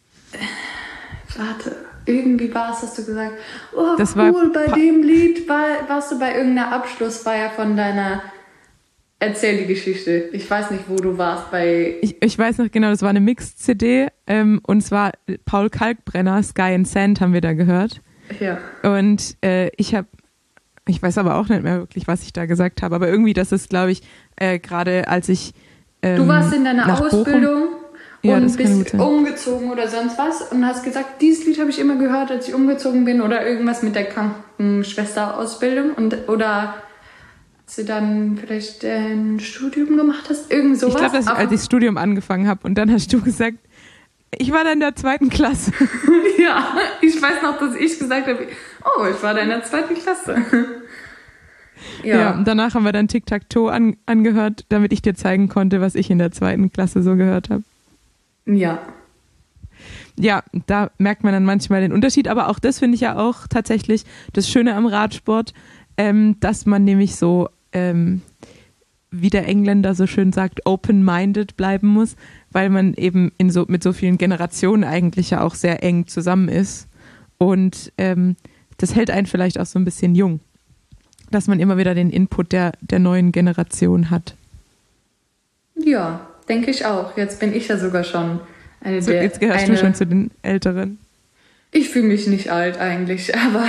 irgendwie war es, hast du gesagt, oh das cool, bei dem Lied warst du bei irgendeiner Abschlussfeier von deiner... Erzähl die Geschichte. Ich weiß nicht, wo du warst bei... Ich weiß noch genau, das war eine Mix-CD und zwar Paul Kalkbrenner, Sky and Sand haben wir da gehört. Ja. Und ich weiß aber auch nicht mehr wirklich, was ich da gesagt habe, aber irgendwie, das ist, glaube ich, gerade als ich du warst in deiner Ausbildung und bist umgezogen oder sonst was und hast gesagt, dieses Lied habe ich immer gehört, als ich umgezogen bin oder irgendwas mit der Krankenschwester-Ausbildung oder als du dann vielleicht ein Studium gemacht hast, irgend sowas. Ich glaube, als ich das Studium angefangen habe und dann hast du gesagt, ich war da in der 2. Klasse. Ja, ich weiß noch, dass ich gesagt habe, oh, ich war da in der 2. Klasse. Ja, und danach haben wir dann Tic-Tac-Toe angehört, damit ich dir zeigen konnte, was ich in der 2. Klasse so gehört habe. Ja. Ja, da merkt man dann manchmal den Unterschied, aber auch das finde ich ja auch tatsächlich das Schöne am Radsport, dass man nämlich so, wie der Engländer so schön sagt, open-minded bleiben muss, weil man eben mit so vielen Generationen eigentlich ja auch sehr eng zusammen ist. Und das hält einen vielleicht auch so ein bisschen jung, dass man immer wieder den Input der neuen Generation hat. Ja, denke ich auch. Jetzt bin ich ja sogar schon jetzt gehörst du schon zu den Älteren. Ich fühle mich nicht alt eigentlich, aber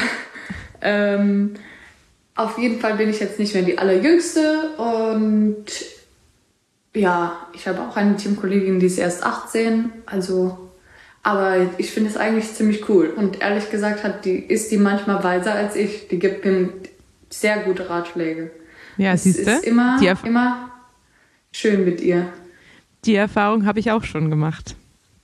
auf jeden Fall bin ich jetzt nicht mehr die Allerjüngste und ja, ich habe auch eine Teamkollegin, die ist erst 18, aber ich finde es eigentlich ziemlich cool und ehrlich gesagt ist die manchmal weiser als ich, die gibt mir sehr gute Ratschläge. Ja, siehst du? Es ist immer schön mit ihr. Die Erfahrung habe ich auch schon gemacht.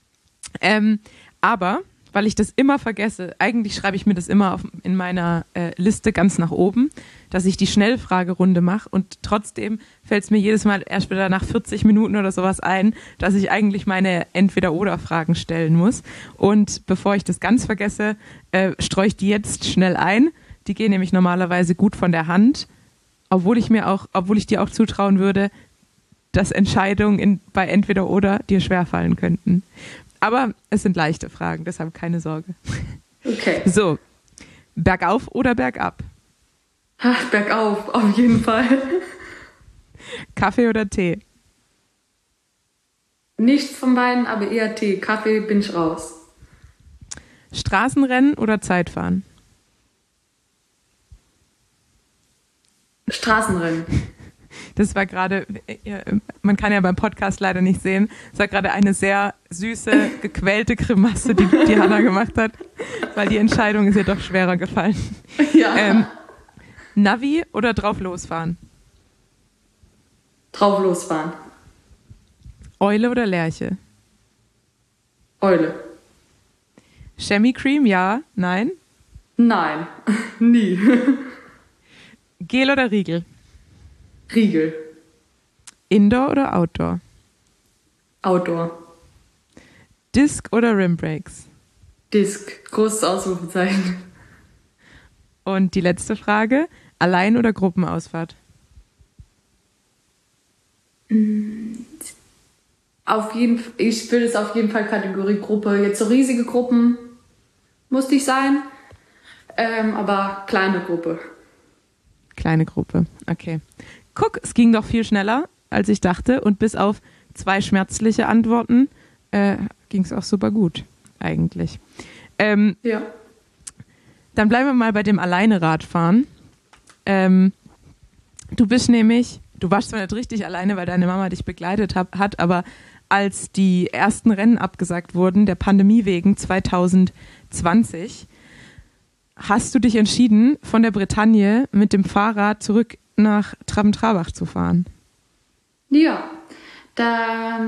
Aber weil ich das immer vergesse, eigentlich schreibe ich mir das immer in meiner Liste ganz nach oben, dass ich die Schnellfragerunde mache und trotzdem fällt es mir jedes Mal erst wieder nach 40 Minuten oder sowas ein, dass ich eigentlich meine Entweder-oder-Fragen stellen muss. Und bevor ich das ganz vergesse, streue ich die jetzt schnell ein. Die gehen nämlich normalerweise gut von der Hand, obwohl ich dir auch zutrauen würde, dass Entscheidungen bei Entweder-oder dir schwerfallen könnten. Aber es sind leichte Fragen, deshalb keine Sorge. Okay. So, bergauf oder bergab? Ach, bergauf, auf jeden Fall. Kaffee oder Tee? Nichts von beiden, aber eher Tee. Kaffee bin ich raus. Straßenrennen oder Zeitfahren? Straßenrennen. Das war gerade, man kann ja beim Podcast leider nicht sehen, es war gerade eine sehr süße, gequälte Grimasse, die Hannah gemacht hat, weil die Entscheidung ist ihr doch schwerer gefallen. Ja. Navi oder drauf losfahren? Drauf losfahren. Eule oder Lerche? Eule. Chamois Cream, ja, nein? Nein, nie. Gel oder Riegel? Riegel. Indoor oder Outdoor? Outdoor. Disc oder Rimbrakes? Disc. Großes Ausrufezeichen. Und die letzte Frage, Allein- oder Gruppenausfahrt? Ich will es auf jeden Fall Kategorie Gruppe. Jetzt so riesige Gruppen musste ich sein, aber kleine Gruppe. Kleine Gruppe, okay. Guck, es ging doch viel schneller, als ich dachte. Und bis auf 2 schmerzliche Antworten ging es auch super gut, eigentlich. Ja. Dann bleiben wir mal bei dem Alleine-Radfahren. Du bist nämlich, du warst zwar nicht richtig alleine, weil deine Mama dich begleitet hat, aber als die ersten Rennen abgesagt wurden, der Pandemie wegen 2020, hast du dich entschieden, von der Bretagne mit dem Fahrrad zurück nach Traben-Trabach zu fahren. Ja, da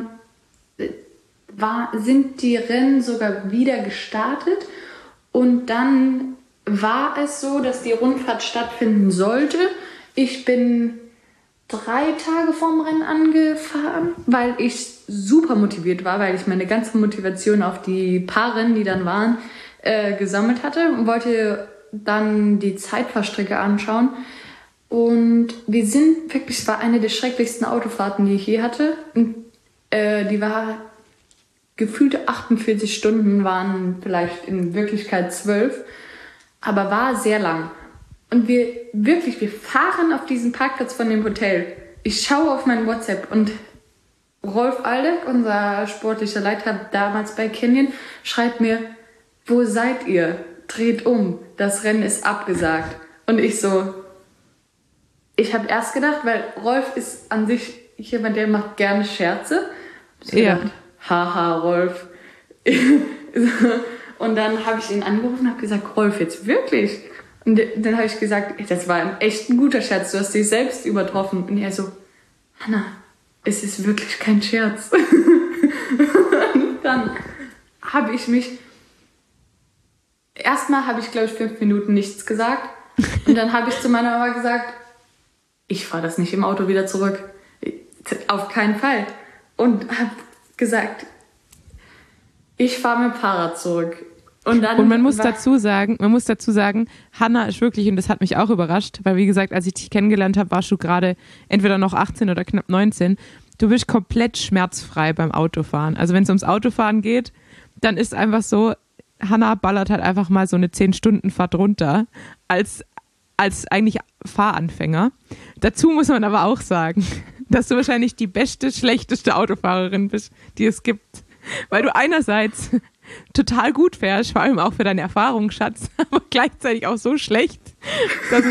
sind die Rennen sogar wieder gestartet und dann war es so, dass die Rundfahrt stattfinden sollte. Ich bin 3 Tage vorm Rennen angefahren, weil ich super motiviert war, weil ich meine ganze Motivation auf die paar Rennen, die dann waren, gesammelt hatte und wollte dann die Zeitfahrstrecke anschauen. Und wir sind wirklich, es war eine der schrecklichsten Autofahrten, die ich je hatte. Und, die war gefühlte 48 Stunden, waren vielleicht in Wirklichkeit 12, aber war sehr lang. Und wir fahren auf diesen Parkplatz von dem Hotel. Ich schaue auf mein WhatsApp und Rolf Aldeck, unser sportlicher Leiter damals bei Canyon, schreibt mir, wo seid ihr? Dreht um, das Rennen ist abgesagt. Und ich habe erst gedacht, weil Rolf ist an sich jemand, der macht gerne Scherze. Ja. Haha, Rolf. Und dann habe ich ihn angerufen und habe gesagt, Rolf, jetzt wirklich? Und dann habe ich gesagt, das war echt ein guter Scherz, du hast dich selbst übertroffen. Und er so, Hannah, es ist wirklich kein Scherz. Und dann habe ich erstmal habe ich, glaube ich, 5 Minuten nichts gesagt. Und dann habe ich zu meiner Mama gesagt, ich fahre das nicht im Auto wieder zurück. Auf keinen Fall. Und habe gesagt, ich fahre mit dem Fahrrad zurück. Und man muss dazu sagen, Hannah ist wirklich, und das hat mich auch überrascht, weil wie gesagt, als ich dich kennengelernt habe, warst du gerade entweder noch 18 oder knapp 19. Du bist komplett schmerzfrei beim Autofahren. Also wenn es ums Autofahren geht, dann ist einfach so, Hannah ballert halt einfach mal so eine 10-Stunden-Fahrt runter als eigentlich Fahranfänger. Dazu muss man aber auch sagen, dass du wahrscheinlich die schlechteste Autofahrerin bist, die es gibt. Weil du einerseits total gut fährst, vor allem auch für deine Erfahrung, Schatz, aber gleichzeitig auch so schlecht, dass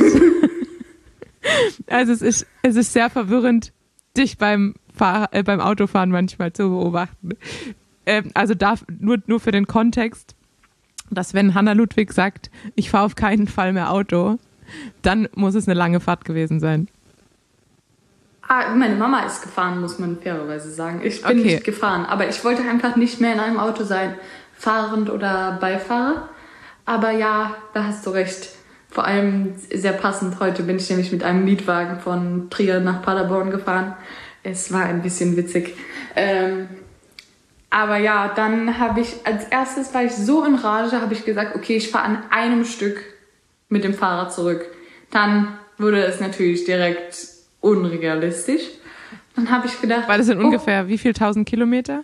es ist sehr verwirrend, dich beim Autofahren manchmal zu beobachten. Also nur für den Kontext, dass wenn Hannah Ludwig sagt, ich fahre auf keinen Fall mehr Auto, dann muss es eine lange Fahrt gewesen sein. Meine Mama ist gefahren, muss man fairerweise sagen. Ich bin nicht gefahren, aber ich wollte einfach nicht mehr in einem Auto sein, fahrend oder Beifahrer. Aber ja, da hast du recht. Vor allem sehr passend. Heute bin ich nämlich mit einem Mietwagen von Trier nach Paderborn gefahren. Es war ein bisschen witzig. Aber ja, dann als erstes war ich so in Rage, habe ich gesagt, okay, ich fahre an einem Stück mit dem Fahrrad zurück. Dann wurde es natürlich direkt unrealistisch. Dann habe ich gedacht... Weil das sind ungefähr wie viel 1000 Kilometer?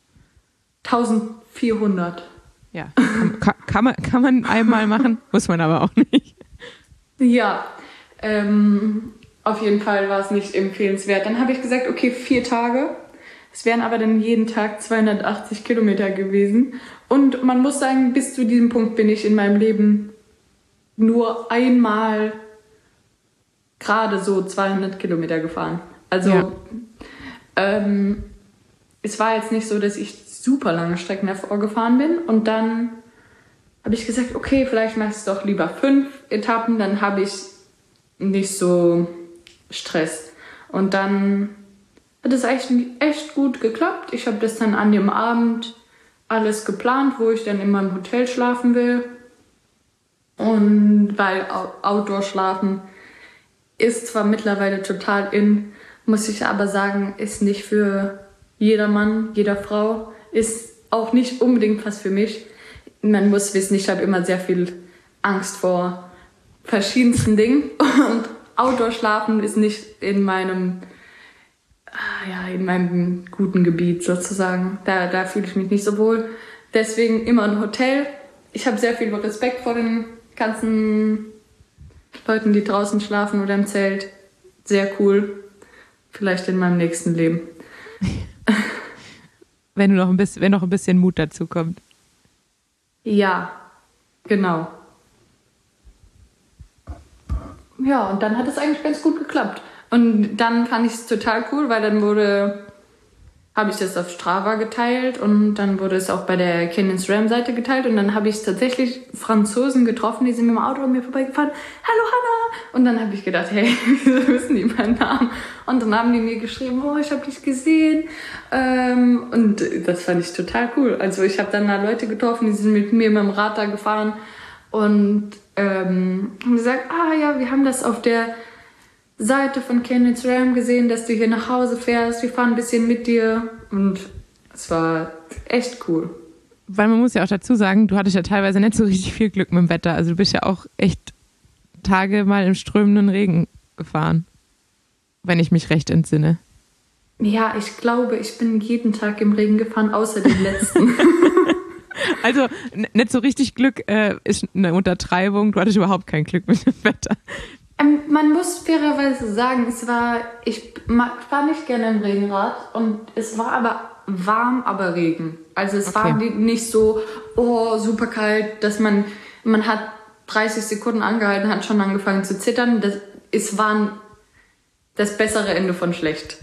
1400. Ja, kann man einmal machen, muss man aber auch nicht. Ja, auf jeden Fall war es nicht empfehlenswert. Dann habe ich gesagt, okay, 4 Tage. Es wären aber dann jeden Tag 280 Kilometer gewesen. Und man muss sagen, bis zu diesem Punkt bin ich in meinem Leben nur einmal gerade so 200 Kilometer gefahren. Also es war jetzt nicht so, dass ich super lange Strecken davor gefahren bin. Und dann habe ich gesagt, okay, vielleicht mache ich es doch lieber 5 Etappen, dann habe ich nicht so Stress. Und dann hat es echt gut geklappt. Ich habe das dann an dem Abend alles geplant, wo ich dann in meinem Hotel schlafen will. Und weil Outdoor schlafen ist zwar mittlerweile total in, muss ich aber sagen, ist nicht für jeder Mann, jeder Frau, ist auch nicht unbedingt was für mich. Man muss wissen, ich habe immer sehr viel Angst vor verschiedensten Dingen und Outdoor-Schlafen ist nicht in meinem guten Gebiet sozusagen. Da fühle ich mich nicht so wohl. Deswegen immer ein Hotel. Ich habe sehr viel Respekt vor den ganzen Leuten, die draußen schlafen oder im Zelt. Sehr cool. Vielleicht in meinem nächsten Leben. Wenn noch ein bisschen Mut dazu kommt. Ja, genau. Ja, und dann hat es eigentlich ganz gut geklappt. Und dann fand ich es total cool, weil dann habe ich das auf Strava geteilt und dann wurde es auch bei der Canyon SRAM Seite geteilt und dann habe ich tatsächlich Franzosen getroffen, die sind mit dem Auto an mir vorbeigefahren. Hallo Hannah! Und dann habe ich gedacht, hey, wieso wissen die meinen Namen? Und dann haben die mir geschrieben, oh, ich habe dich gesehen. Und das fand ich total cool. Also ich habe dann da Leute getroffen, die sind mit mir mit dem Rad da gefahren und haben gesagt, ja, wir haben das auf der Seite von Canyon SRAM gesehen, dass du hier nach Hause fährst, wir fahren ein bisschen mit dir und es war echt cool. Weil man muss ja auch dazu sagen, du hattest ja teilweise nicht so richtig viel Glück mit dem Wetter, also du bist ja auch echt Tage mal im strömenden Regen gefahren, wenn ich mich recht entsinne. Ja, ich glaube, ich bin jeden Tag im Regen gefahren, außer den letzten. Also nicht so richtig Glück ist eine Untertreibung, du hattest überhaupt kein Glück mit dem Wetter. Man muss fairerweise sagen, ich fahre nicht gerne im Regenrad und es war aber warm, aber Regen. Also es war nicht so, super kalt, dass man hat 30 Sekunden angehalten, hat schon angefangen zu zittern. Es war das bessere Ende von schlecht.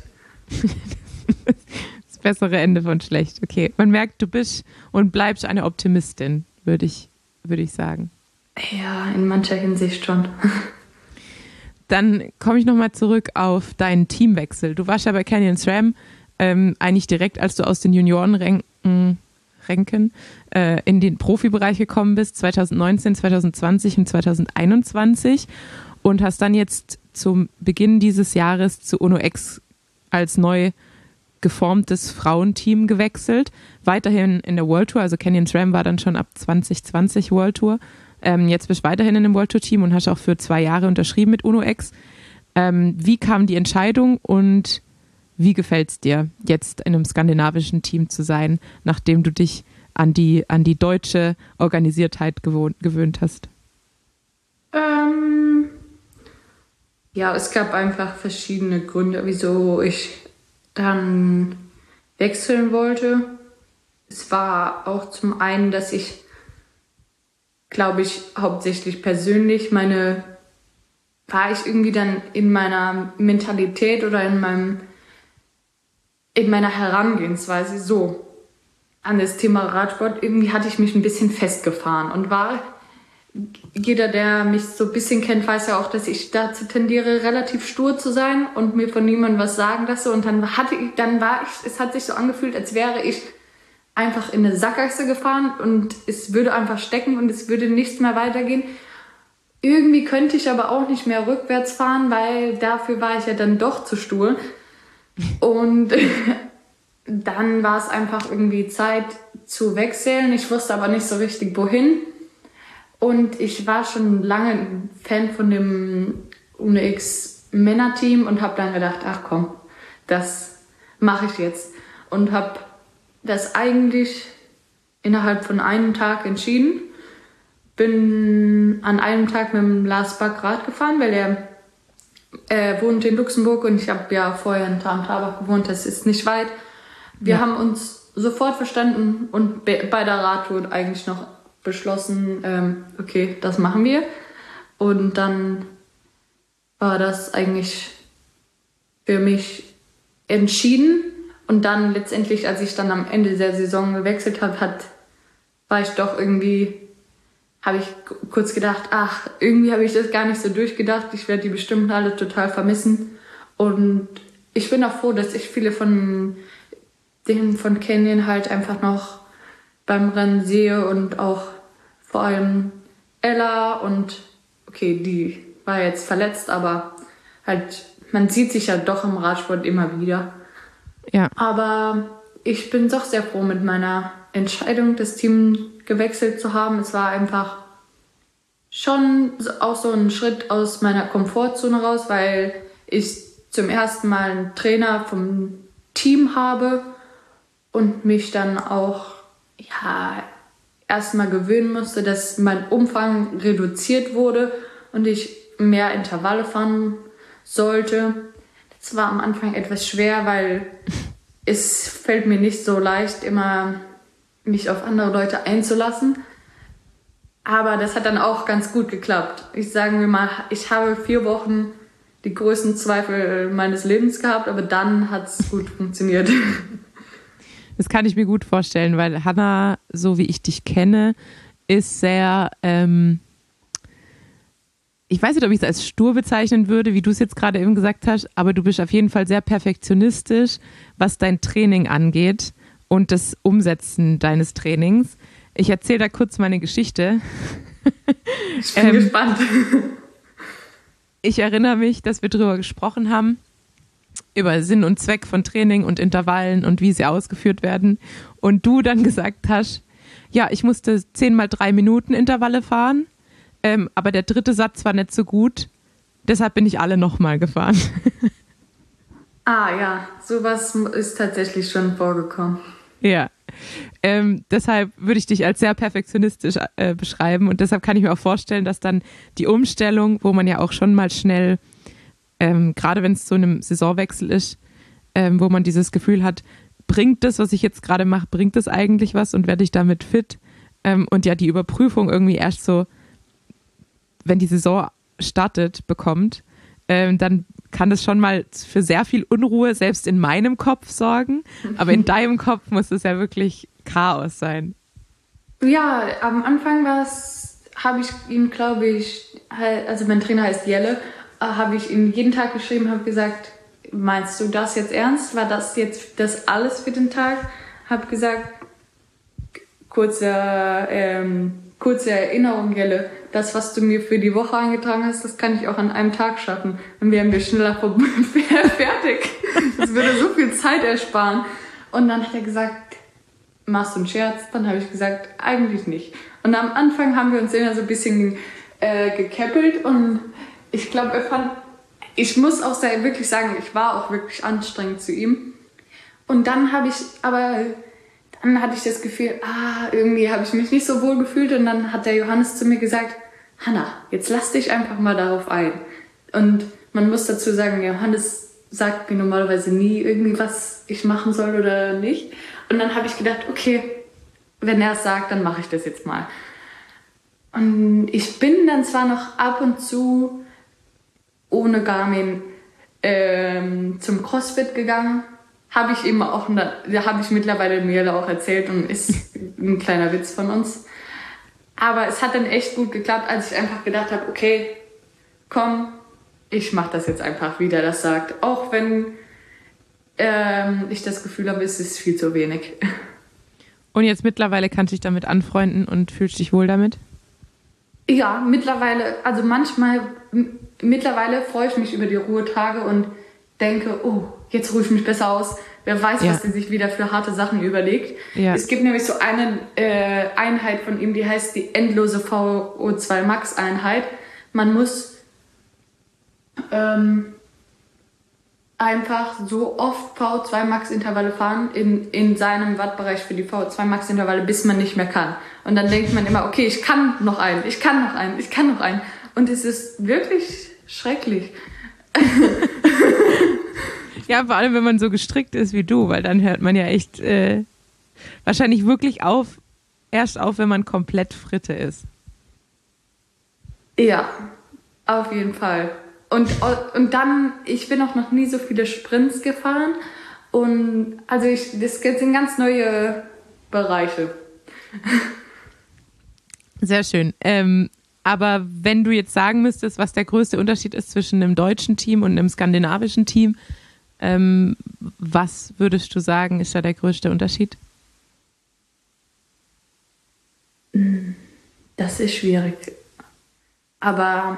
Das bessere Ende von schlecht, okay. Man merkt, du bist und bleibst eine Optimistin, würde ich sagen. Ja, in mancher Hinsicht schon. Dann komme ich nochmal zurück auf deinen Teamwechsel. Du warst ja bei Canyon SRAM eigentlich direkt, als du aus den Juniorenränken in den Profibereich gekommen bist, 2019, 2020 und 2021 und hast dann jetzt zum Beginn dieses Jahres zu Uno-X als neu geformtes Frauenteam gewechselt. Weiterhin in der World Tour, also Canyon SRAM war dann schon ab 2020 World Tour. Jetzt bist du weiterhin in dem World Tour Team und hast auch für 2 Jahre unterschrieben mit Uno-X. Wie kam die Entscheidung und wie gefällt es dir, jetzt in einem skandinavischen Team zu sein, nachdem du dich an die deutsche Organisiertheit gewöhnt hast? Ja, es gab einfach verschiedene Gründe, wieso ich dann wechseln wollte. Es war auch zum einen, dass ich, glaube ich, hauptsächlich persönlich war ich irgendwie dann in meiner Mentalität oder in meiner Herangehensweise so an das Thema Radsport, irgendwie hatte ich mich ein bisschen festgefahren und jeder, der mich so ein bisschen kennt, weiß ja auch, dass ich dazu tendiere, relativ stur zu sein und mir von niemandem was sagen lasse und es hat sich so angefühlt, als wäre ich einfach in eine Sackgasse gefahren und es würde einfach stecken und es würde nichts mehr weitergehen. Irgendwie könnte ich aber auch nicht mehr rückwärts fahren, weil dafür war ich ja dann doch zu stur. Und dann war es einfach irgendwie Zeit zu wechseln. Ich wusste aber nicht so richtig, wohin. Und ich war schon lange ein Fan von dem Uno-X Männerteam und habe dann gedacht, ach komm, das mache ich jetzt. Und habe das eigentlich innerhalb von einem Tag entschieden. Bin an einem Tag mit dem Lars Bak Rad gefahren, weil er wohnt in Luxemburg und ich habe ja vorher in Tarn-Tarbach gewohnt, das ist nicht weit. Wir haben uns sofort verstanden und bei der Radtour eigentlich noch beschlossen, okay, das machen wir. Und dann war das eigentlich für mich entschieden. Und dann letztendlich, als ich dann am Ende der Saison gewechselt habe, war ich doch irgendwie, habe ich kurz gedacht, irgendwie habe ich das gar nicht so durchgedacht. Ich werde die bestimmt alle total vermissen. Und ich bin auch froh, dass ich viele von denen von Canyon halt einfach noch beim Rennen sehe und auch vor allem Ella und okay, die war jetzt verletzt, aber halt, man sieht sich ja doch im Radsport immer wieder. Ja. Aber ich bin doch sehr froh mit meiner Entscheidung, das Team gewechselt zu haben. Es war einfach schon auch so ein Schritt aus meiner Komfortzone raus, weil ich zum ersten Mal einen Trainer vom Team habe und mich dann auch erstmal gewöhnen musste, dass mein Umfang reduziert wurde und ich mehr Intervalle fahren sollte. Das war am Anfang etwas schwer, weil es fällt mir nicht so leicht, immer mich auf andere Leute einzulassen. Aber das hat dann auch ganz gut geklappt. Ich sage mir mal, ich habe 4 Wochen die größten Zweifel meines Lebens gehabt, aber dann hat es gut funktioniert. Das kann ich mir gut vorstellen, weil Hannah, so wie ich dich kenne, ist sehr, ich weiß nicht, ob ich es als stur bezeichnen würde, wie du es jetzt gerade eben gesagt hast, aber du bist auf jeden Fall sehr perfektionistisch, was dein Training angeht und das Umsetzen deines Trainings. Ich erzähle da kurz meine Geschichte. Ich bin gespannt. Ich erinnere mich, dass wir darüber gesprochen haben, über Sinn und Zweck von Training und Intervallen und wie sie ausgeführt werden. Und du dann gesagt hast, ja, ich musste 10x3 Minuten Intervalle fahren, aber der 3. Satz war nicht so gut, deshalb bin ich alle nochmal gefahren. Ja, sowas ist tatsächlich schon vorgekommen. Ja, deshalb würde ich dich als sehr perfektionistisch beschreiben und deshalb kann ich mir auch vorstellen, dass dann die Umstellung, wo man ja auch schon mal schnell, gerade wenn es zu einem Saisonwechsel ist, wo man dieses Gefühl hat, bringt das, was ich jetzt gerade mache, bringt das eigentlich was und werde ich damit fit? Und ja, die Überprüfung irgendwie erst so, wenn die Saison startet, bekommt, dann kann das schon mal für sehr viel Unruhe selbst in meinem Kopf sorgen. Aber in deinem Kopf muss es ja wirklich Chaos sein. Ja, am Anfang habe ich ihm, glaube ich, also mein Trainer heißt Jelle, habe ich ihm jeden Tag geschrieben, habe gesagt, meinst du das jetzt ernst? War das jetzt das alles für den Tag? Habe gesagt, kurze Erinnerung, Jelle, das, was du mir für die Woche angetragen hast, das kann ich auch an einem Tag schaffen. Dann wären wir schneller fertig. Das würde so viel Zeit ersparen. Und dann hat er gesagt, machst du einen Scherz? Dann habe ich gesagt, eigentlich nicht. Und am Anfang haben wir uns immer so ein bisschen gekäppelt und ich glaube, ich muss auch wirklich sagen, ich war auch wirklich anstrengend zu ihm. Und dann hatte ich das Gefühl, irgendwie habe ich mich nicht so wohl gefühlt. Und dann hat der Johannes zu mir gesagt, Hannah, jetzt lass dich einfach mal darauf ein. Und man muss dazu sagen, Johannes sagt mir normalerweise nie irgendwie, was ich machen soll oder nicht. Und dann habe ich gedacht, okay, wenn er es sagt, dann mache ich das jetzt mal. Und ich bin dann zwar noch ab und zu ohne Garmin zum CrossFit gegangen, habe ich mittlerweile mir auch erzählt und ist ein kleiner Witz von uns. Aber es hat dann echt gut geklappt, als ich einfach gedacht habe, okay, komm, ich mache das jetzt einfach, wie der das sagt. Auch wenn ich das Gefühl habe, es ist viel zu wenig. Und jetzt mittlerweile kannst du dich damit anfreunden und fühlst dich wohl damit? Ja, mittlerweile freue ich mich über die Ruhetage und denke, oh, jetzt ruhe ich mich besser aus. Wer weiß, was sie sich wieder für harte Sachen überlegt. Ja. Es gibt nämlich so eine Einheit von ihm, die heißt die endlose VO2 Max Einheit. Man muss einfach so oft VO2 Max Intervalle fahren in seinem Wattbereich für die VO2 Max Intervalle, bis man nicht mehr kann. Und dann denkt man immer, okay, ich kann noch einen. Und es ist wirklich schrecklich. Ja, vor allem, wenn man so gestrickt ist wie du, weil dann hört man ja echt wahrscheinlich wirklich erst auf, wenn man komplett Fritte ist. Ja, auf jeden Fall. Und dann, ich bin auch noch nie so viele Sprints gefahren. Und also das sind ganz neue Bereiche. Sehr schön. Aber wenn du jetzt sagen müsstest, was der größte Unterschied ist zwischen einem deutschen Team und einem skandinavischen Team, was würdest du sagen, ist da der größte Unterschied? Das ist schwierig. Aber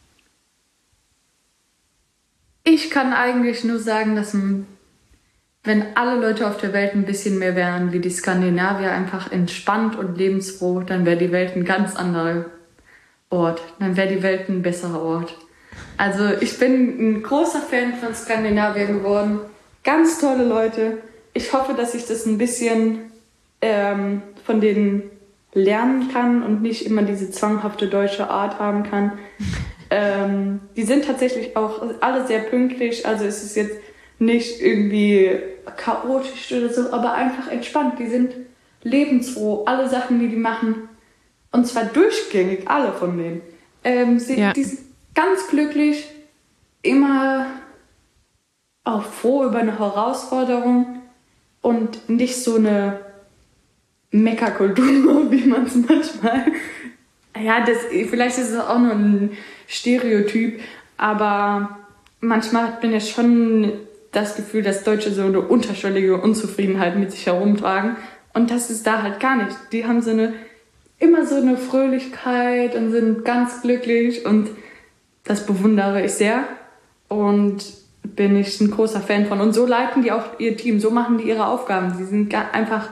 ich kann eigentlich nur sagen, dass wenn alle Leute auf der Welt ein bisschen mehr wären wie die Skandinavier, einfach entspannt und lebensfroh, dann wäre die Welt ein ganz anderer Ort. Dann wäre die Welt ein besserer Ort. Also ich bin ein großer Fan von Skandinavien geworden. Ganz tolle Leute. Ich hoffe, dass ich das ein bisschen von denen lernen kann und nicht immer diese zwanghafte deutsche Art haben kann. Die sind tatsächlich auch alle sehr pünktlich. Also es ist jetzt nicht irgendwie chaotisch oder so, aber einfach entspannt. Die sind lebensfroh. Alle Sachen, die machen, und zwar durchgängig, alle von denen. Die sind ganz glücklich, immer auch froh über eine Herausforderung und nicht so eine Meckerkultur, wie man es manchmal... Ja, vielleicht ist es auch nur ein Stereotyp, aber manchmal hat man ja schon das Gefühl, dass Deutsche so eine unterschwellige Unzufriedenheit mit sich herumtragen. Und das ist da halt gar nicht. Die haben immer so eine Fröhlichkeit und sind ganz glücklich und das bewundere ich sehr und bin ich ein großer Fan von. Und so leiten die auch ihr Team, so machen die ihre Aufgaben. Sie sind einfach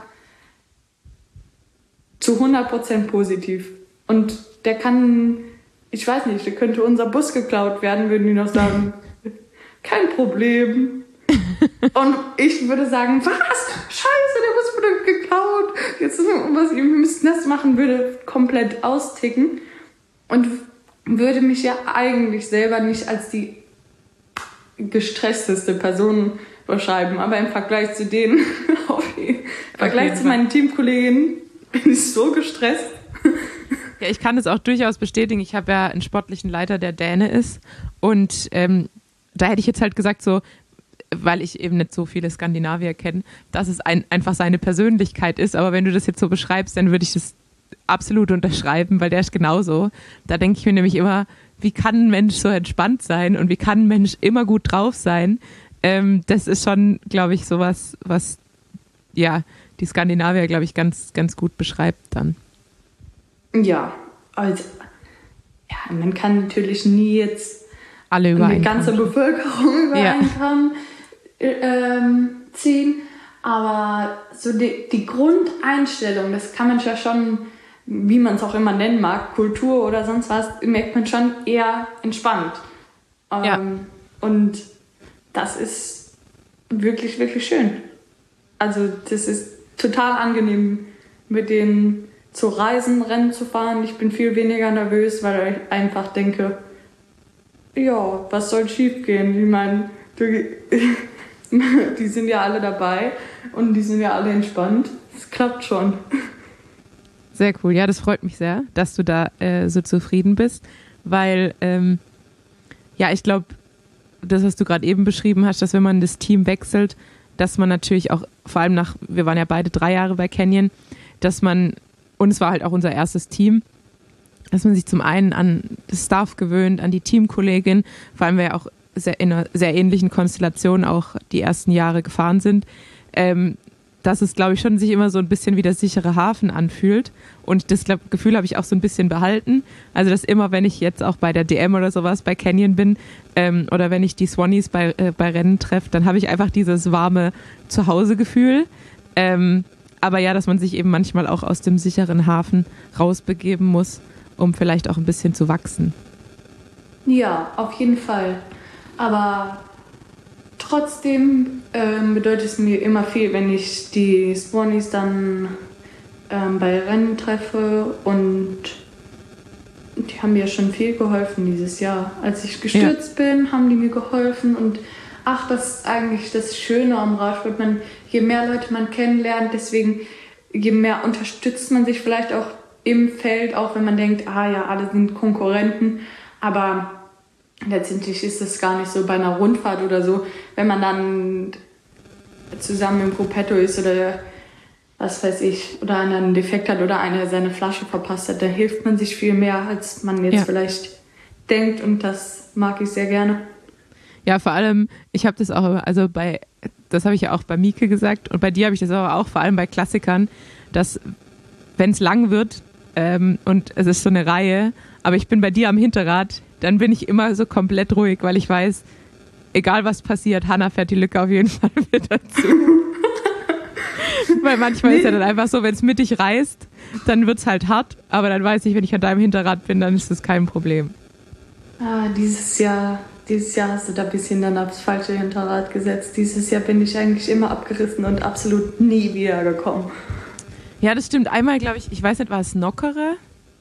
zu 100% positiv. Und der könnte unser Bus geklaut werden, würden die noch sagen, kein Problem. Und ich würde sagen, was? Scheiße, der Bus wurde geklaut. Jetzt wir müssen das machen, würde komplett austicken und würde mich ja eigentlich selber nicht als die gestressteste Person beschreiben. Aber im Vergleich zu denen, im Vergleich zu meinen Teamkollegen, bin ich so gestresst. Ja, ich kann es auch durchaus bestätigen. Ich habe ja einen sportlichen Leiter, der Däne ist. Und da hätte ich jetzt halt gesagt, so, weil ich eben nicht so viele Skandinavier kenne, dass es einfach seine Persönlichkeit ist. Aber wenn du das jetzt so beschreibst, dann würde ich das absolut unterschreiben, weil der ist genauso. Da denke ich mir nämlich immer, wie kann ein Mensch so entspannt sein und wie kann ein Mensch immer gut drauf sein? Das ist schon, glaube ich, sowas, was ja die Skandinavier, glaube ich, ganz, ganz gut beschreibt dann. Ja, also man kann natürlich nie jetzt alle die ganze Bevölkerung über einen Kamm ziehen, aber so die Grundeinstellung, das kann man ja schon, wie man es auch immer nennen mag, Kultur oder sonst was, merkt man schon eher entspannt. Und das ist wirklich, wirklich schön. Also das ist total angenehm, mit denen zu reisen, Rennen zu fahren. Ich bin viel weniger nervös, weil ich einfach denke, ja, was soll schief gehen? Ich meine, die sind ja alle dabei und die sind ja alle entspannt. Es klappt schon. Sehr cool. Ja, das freut mich sehr, dass du da so zufrieden bist, weil ich glaube, das, was du gerade eben beschrieben hast, dass wenn man das Team wechselt, dass man natürlich auch, vor allem wir waren ja beide 3 Jahre bei Canyon, und es war halt auch unser erstes Team, dass man sich zum einen an das Staff gewöhnt, an die Teamkollegin, vor allem wir ja auch in einer sehr ähnlichen Konstellation auch die ersten Jahre gefahren sind, dass es, glaube ich, schon sich immer so ein bisschen wie der sichere Hafen anfühlt. Und das Gefühl habe ich auch so ein bisschen behalten. Also, dass immer, wenn ich jetzt auch bei der DM oder sowas bei Canyon bin oder wenn ich die Swannies bei Rennen treffe, dann habe ich einfach dieses warme Zuhause-Gefühl. Aber ja, dass man sich eben manchmal auch aus dem sicheren Hafen rausbegeben muss, um vielleicht auch ein bisschen zu wachsen. Ja, auf jeden Fall. Aber trotzdem bedeutet es mir immer viel, wenn ich die Swannies dann bei Rennen treffe, und die haben mir schon viel geholfen dieses Jahr. Als ich gestürzt bin, haben die mir geholfen, und das ist eigentlich das Schöne am Radsport. Je mehr Leute man kennenlernt, deswegen je mehr unterstützt man sich vielleicht auch im Feld, auch wenn man denkt, alle sind Konkurrenten. Aber letztendlich ist es gar nicht so bei einer Rundfahrt oder so, wenn man dann zusammen im Gruppetto ist oder was weiß ich, oder einer einen Defekt hat oder einer seine Flasche verpasst hat, da hilft man sich viel mehr, als man jetzt vielleicht denkt, und das mag ich sehr gerne. Ja, vor allem, ich habe das auch, also das habe ich ja auch bei Mieke gesagt und bei dir habe ich das aber auch, vor allem bei Klassikern, dass wenn es lang wird und es ist so eine Reihe, aber ich bin bei dir am Hinterrad, dann bin ich immer so komplett ruhig, weil ich weiß, egal was passiert, Hannah fährt die Lücke auf jeden Fall wieder zu. Weil manchmal ist ja dann einfach so, wenn es mittig reißt, dann wird es halt hart, aber dann weiß ich, wenn ich an deinem Hinterrad bin, dann ist das kein Problem. Dieses Jahr hast du da ein bisschen dann aufs falsche Hinterrad gesetzt. Dieses Jahr bin ich eigentlich immer abgerissen und absolut nie wiedergekommen. Ja, das stimmt. Einmal, glaube ich weiß nicht, war es Nockere?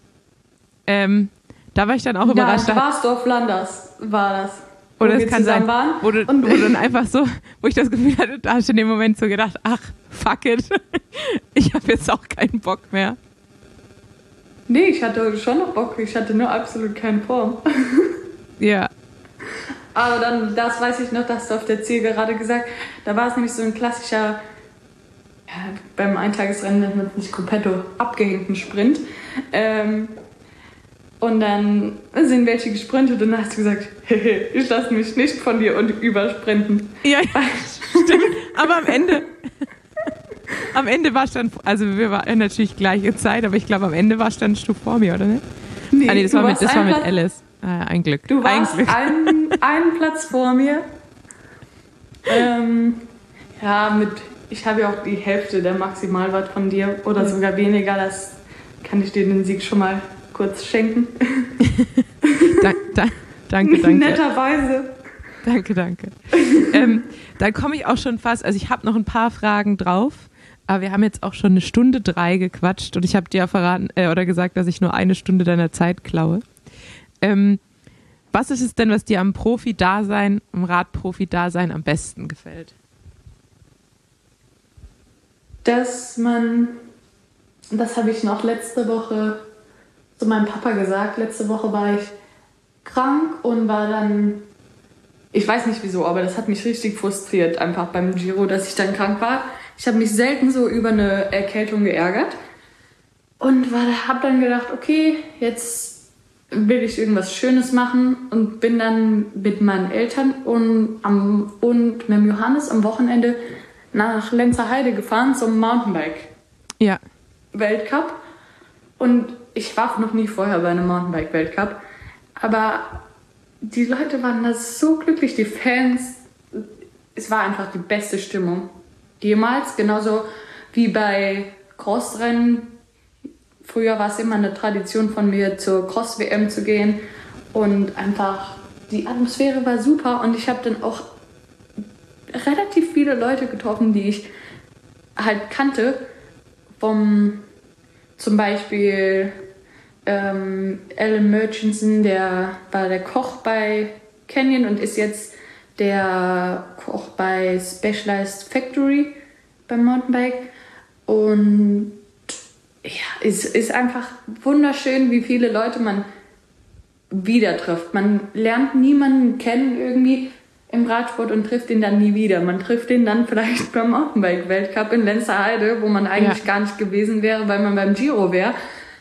Da war ich dann auch überrascht. Ja, Straßdorf-Landers war das. Oder es kann sein, wo dann einfach so, wo ich das Gefühl hatte, da hast du in dem Moment so gedacht, ach, fuck it, ich habe jetzt auch keinen Bock mehr. Nee, ich hatte schon noch Bock, ich hatte nur absolut keine Form. Ja. Aber dann, das weiß ich noch, dass du auf der Zielgerade gesagt, da war es nämlich so ein klassischer, beim Eintagesrennen nennt man es nicht Gruppetto, abgehängten Sprint. Und dann sind welche gesprintet und dann hast du gesagt, ich lasse mich nicht von dir und übersprinten. Ja, stimmt. Aber am Ende warst du dann, also wir waren natürlich gleiche Zeit, aber ich glaube am Ende standst du vor mir, oder nicht? Nee, das war mit Alice. Ein Glück. Du warst einen Platz vor mir. Ich habe ja auch die Hälfte der Maximalwatt von dir oder sogar weniger, das kann ich dir den Sieg schon mal kurz schenken. Danke. Netterweise. Danke. Dann komme ich auch schon fast, also ich habe noch ein paar Fragen drauf, aber wir haben jetzt auch schon 1:03 gequatscht und ich habe dir ja verraten oder gesagt, dass ich nur 1 Stunde deiner Zeit klaue. Was ist es denn, was dir am Radprofi-Dasein am besten gefällt? Das habe ich noch letzte Woche zu meinem Papa gesagt. Letzte Woche war ich krank und war dann, ich weiß nicht wieso, aber das hat mich richtig frustriert, einfach beim Giro, dass ich dann krank war. Ich habe mich selten so über eine Erkältung geärgert und habe dann gedacht, okay, jetzt will ich irgendwas Schönes machen und bin dann mit meinen Eltern und mit dem Johannes am Wochenende nach Lenzerheide gefahren zum Mountainbike-Weltcup. Und ich war noch nie vorher bei einem Mountainbike-Weltcup, aber die Leute waren da so glücklich, die Fans. Es war einfach die beste Stimmung jemals, genauso wie bei Crossrennen. Früher war es immer eine Tradition von mir, zur Cross-WM zu gehen und einfach die Atmosphäre war super und ich habe dann auch relativ viele Leute getroffen, die ich halt kannte, zum Beispiel Alan Murchison, der war der Koch bei Canyon und ist jetzt der Koch bei Specialized Factory beim Mountainbike. Und ja, es ist einfach wunderschön, wie viele Leute man wieder trifft. Man lernt niemanden kennen irgendwie im Radsport und trifft ihn dann nie wieder. Man trifft ihn dann vielleicht beim Mountainbike-Weltcup in Lenzerheide, wo man eigentlich gar nicht gewesen wäre, weil man beim Giro wäre.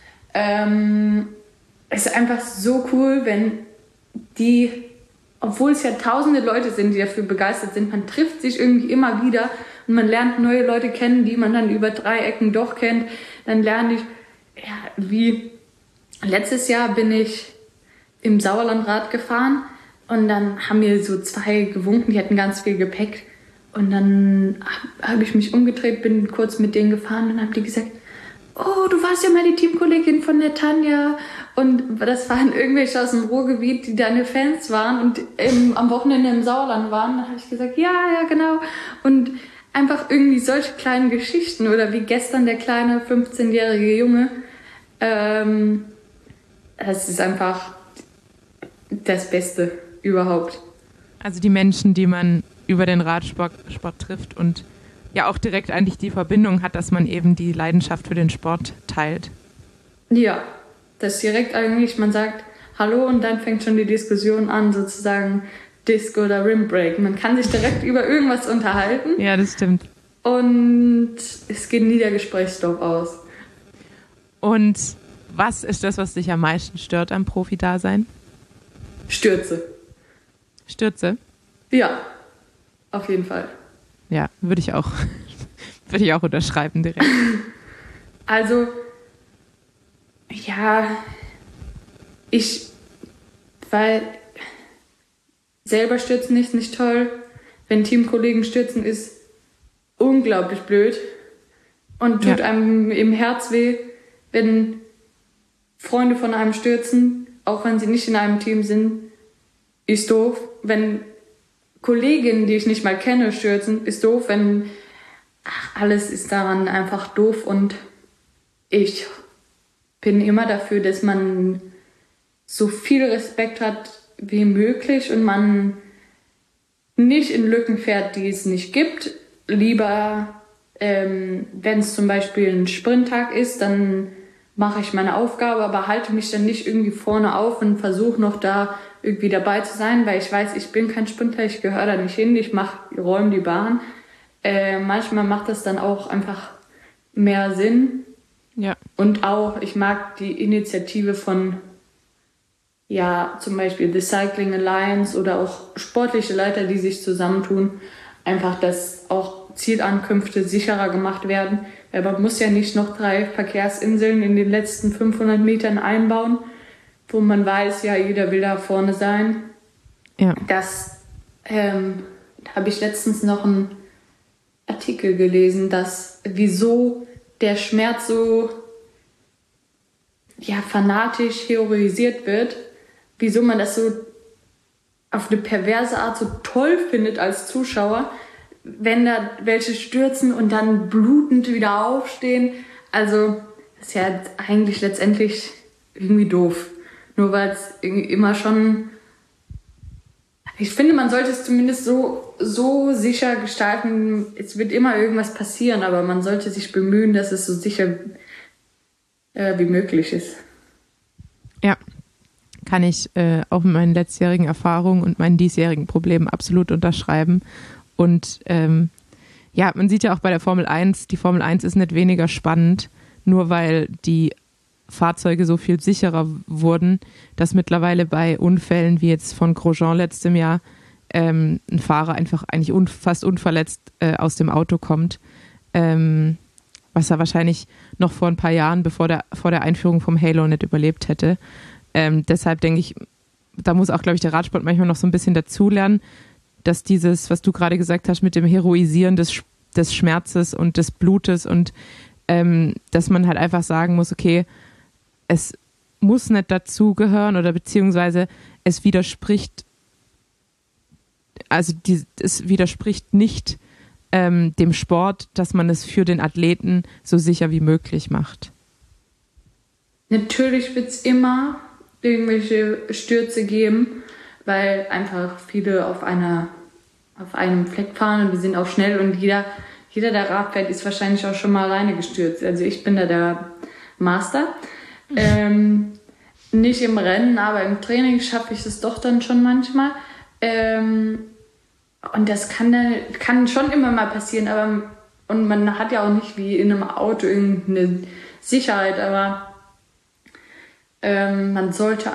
Es ist einfach so cool, wenn obwohl es ja tausende Leute sind, die dafür begeistert sind, man trifft sich irgendwie immer wieder und man lernt neue Leute kennen, die man dann über 3 Ecken doch kennt. Dann lerne ich, wie letztes Jahr bin ich im Sauerlandrad gefahren und dann haben mir so 2 gewunken, die hatten ganz viel Gepäck und dann habe ich mich umgedreht, bin kurz mit denen gefahren und dann haben die gesagt, oh, du warst ja mal die Teamkollegin von der Tanja. Und das waren irgendwelche aus dem Ruhrgebiet, die deine Fans waren und am Wochenende im Sauerland waren. Da habe ich gesagt, ja, genau. Und einfach irgendwie solche kleinen Geschichten oder wie gestern der kleine 15-jährige Junge. Das ist einfach das Beste überhaupt. Also die Menschen, die man über den Radsport trifft und ja auch direkt eigentlich die Verbindung hat, dass man eben die Leidenschaft für den Sport teilt. Ja, das ist direkt eigentlich, man sagt hallo, und dann fängt schon die Diskussion an, sozusagen Disco oder Rim-Break. Man kann sich direkt über irgendwas unterhalten. Ja, das stimmt. Und es geht nie der Gesprächsstoff aus. Und was ist das, was dich am meisten stört am Profi-Dasein? Stürze. Stürze? Ja, auf jeden Fall. Ja, würde ich auch unterschreiben direkt. Also, ja, weil selber stürzen ist nicht toll. Wenn Teamkollegen stürzen, ist unglaublich blöd und tut einem im Herz weh, wenn Freunde von einem stürzen, auch wenn sie nicht in einem Team sind, ist doof. Wenn Kolleginnen, die ich nicht mal kenne, stürzen, ist doof. Alles ist daran einfach doof, und ich bin immer dafür, dass man so viel Respekt hat wie möglich und man nicht in Lücken fährt, die es nicht gibt. Lieber, wenn es zum Beispiel ein Sprinttag ist, dann mache ich meine Aufgabe, aber halte mich dann nicht irgendwie vorne auf und versuche noch da irgendwie dabei zu sein, weil ich weiß, ich bin kein Sprinter, ich gehöre da nicht hin, ich räume die Bahn. Manchmal macht das dann auch einfach mehr Sinn. Ja. Und auch, ich mag die Initiative von, zum Beispiel The Cycling Alliance oder auch sportliche Leiter, die sich zusammentun, einfach, dass auch Zielankünfte sicherer gemacht werden. Weil man muss ja nicht noch 3 Verkehrsinseln in den letzten 500 Metern einbauen, wo man weiß, jeder will da vorne sein. Ja. Das habe ich letztens noch einen Artikel gelesen, dass wieso der Schmerz so fanatisch heroisiert wird, wieso man das so auf eine perverse Art so toll findet als Zuschauer, wenn da welche stürzen und dann blutend wieder aufstehen. Also das ist ja eigentlich letztendlich irgendwie doof. Nur weil es immer schon... Ich finde, man sollte es zumindest so sicher gestalten. Es wird immer irgendwas passieren, aber man sollte sich bemühen, dass es so sicher wie möglich ist. Ja, kann ich auch mit meinen letztjährigen Erfahrungen und meinen diesjährigen Problemen absolut unterschreiben. Und man sieht ja auch bei der Formel 1, die Formel 1 ist nicht weniger spannend, nur weil die Fahrzeuge so viel sicherer wurden, dass mittlerweile bei Unfällen wie jetzt von Grosjean letztem Jahr ein Fahrer einfach eigentlich fast unverletzt aus dem Auto kommt, was er wahrscheinlich noch vor ein paar Jahren vor der Einführung vom Halo nicht überlebt hätte. Deshalb denke ich, da muss auch, glaube ich, der Radsport manchmal noch so ein bisschen dazulernen, dass dieses, was du gerade gesagt hast, mit dem Heroisieren des Schmerzes und des Blutes und dass man halt einfach sagen muss, okay, es muss nicht dazugehören oder beziehungsweise es widerspricht, es widerspricht nicht dem Sport, dass man es für den Athleten so sicher wie möglich macht. Natürlich wird es immer irgendwelche Stürze geben, weil einfach viele auf einem Fleck fahren und wir sind auch schnell und jeder, der Rad fährt, ist wahrscheinlich auch schon mal alleine gestürzt. Also ich bin da der Master. Nicht im Rennen, aber im Training schaffe ich es doch dann schon manchmal. Und das kann schon immer mal passieren, und man hat ja auch nicht wie in einem Auto irgendeine Sicherheit, aber man sollte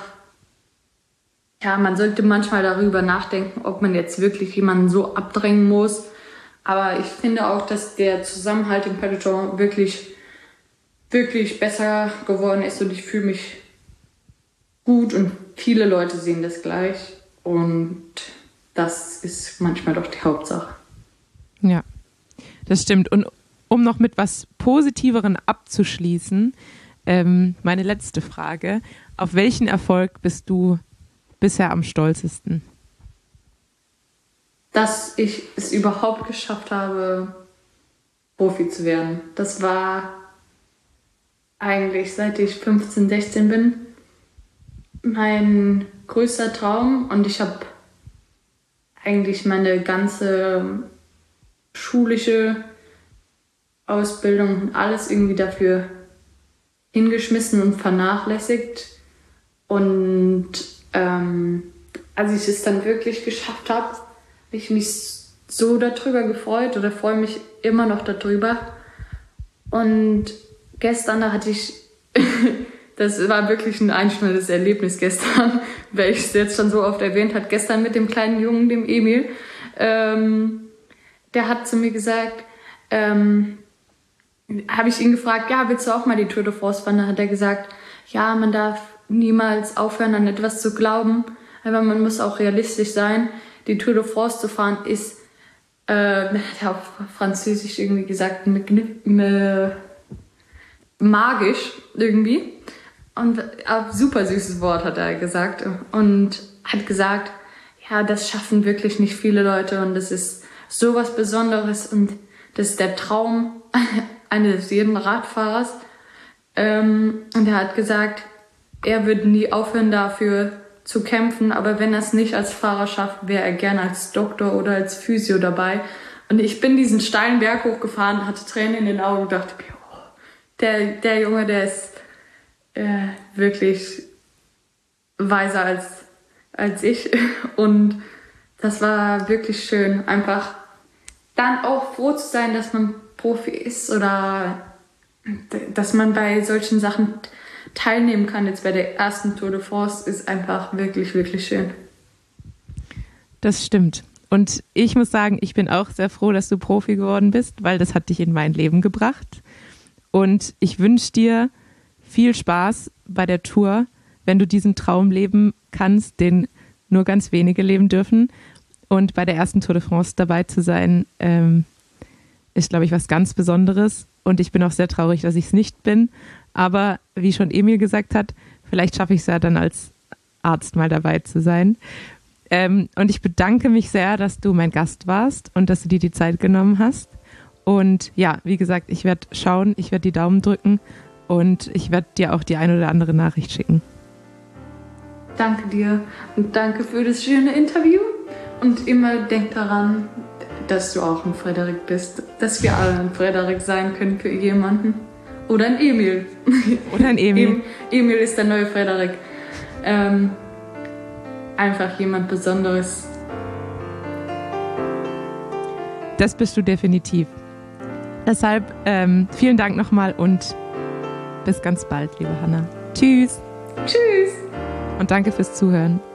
manchmal darüber nachdenken, ob man jetzt wirklich jemanden so abdrängen muss. Aber ich finde auch, dass der Zusammenhalt im Peloton wirklich, wirklich besser geworden ist und ich fühle mich gut und viele Leute sehen das gleich und das ist manchmal doch die Hauptsache. Ja, das stimmt. Und um noch mit was Positiveren abzuschließen, meine letzte Frage. Auf welchen Erfolg bist du bisher am stolzesten? Dass ich es überhaupt geschafft habe, Profi zu werden. Das war eigentlich, seit ich 15, 16 bin, mein größter Traum. Und ich habe eigentlich meine ganze schulische Ausbildung und alles irgendwie dafür hingeschmissen und vernachlässigt. Und als ich es dann wirklich geschafft habe, habe ich mich so darüber gefreut oder freue mich immer noch darüber. Und gestern, da hatte ich, das war wirklich ein einschneidendes Erlebnis gestern, weil ich es jetzt schon so oft erwähnt habe, gestern mit dem kleinen Jungen, dem Emil, der hat zu mir gesagt, habe ich ihn gefragt, ja, willst du auch mal die Tour de France fahren? Da hat er gesagt, ja, man darf niemals aufhören, an etwas zu glauben, aber man muss auch realistisch sein. Die Tour de France zu fahren ist, hat er auf Französisch irgendwie gesagt, magisch irgendwie. Und ein super süßes Wort hat er gesagt. Und hat gesagt, ja, das schaffen wirklich nicht viele Leute und das ist sowas Besonderes und das ist der Traum eines jeden Radfahrers. Und er hat gesagt, er würde nie aufhören dafür zu kämpfen, aber wenn er es nicht als Fahrer schafft, wäre er gerne als Doktor oder als Physio dabei. Und ich bin diesen steilen Berg hochgefahren, hatte Tränen in den Augen und dachte, oh, der Junge, der ist wirklich weiser als ich. Und das war wirklich schön, einfach dann auch froh zu sein, dass man Profi ist oder dass man bei solchen Sachen teilnehmen kann. Jetzt bei der ersten Tour de France ist einfach wirklich, wirklich schön. Das stimmt. Und ich muss sagen, ich bin auch sehr froh, dass du Profi geworden bist, weil das hat dich in mein Leben gebracht. Und ich wünsche dir viel Spaß bei der Tour, wenn du diesen Traum leben kannst, den nur ganz wenige leben dürfen. Und bei der ersten Tour de France dabei zu sein, ist, glaube ich, was ganz Besonderes. Und ich bin auch sehr traurig, dass ich es nicht bin. Aber wie schon Emil gesagt hat, vielleicht schaffe ich es ja dann als Arzt mal dabei zu sein. Und ich bedanke mich sehr, dass du mein Gast warst und dass du dir die Zeit genommen hast. Und ja, wie gesagt, ich werde schauen, ich werde die Daumen drücken und ich werde dir auch die ein oder andere Nachricht schicken. Danke dir und danke für das schöne Interview. Und immer denk daran, dass du auch ein Frederik bist. Dass wir alle ein Frederik sein können für jemanden. Oder ein Emil. Oder ein Emil. Emil ist der neue Frederik. Einfach jemand Besonderes. Das bist du definitiv. Deshalb vielen Dank nochmal und bis ganz bald, liebe Hanna. Tschüss. Tschüss. Und danke fürs Zuhören.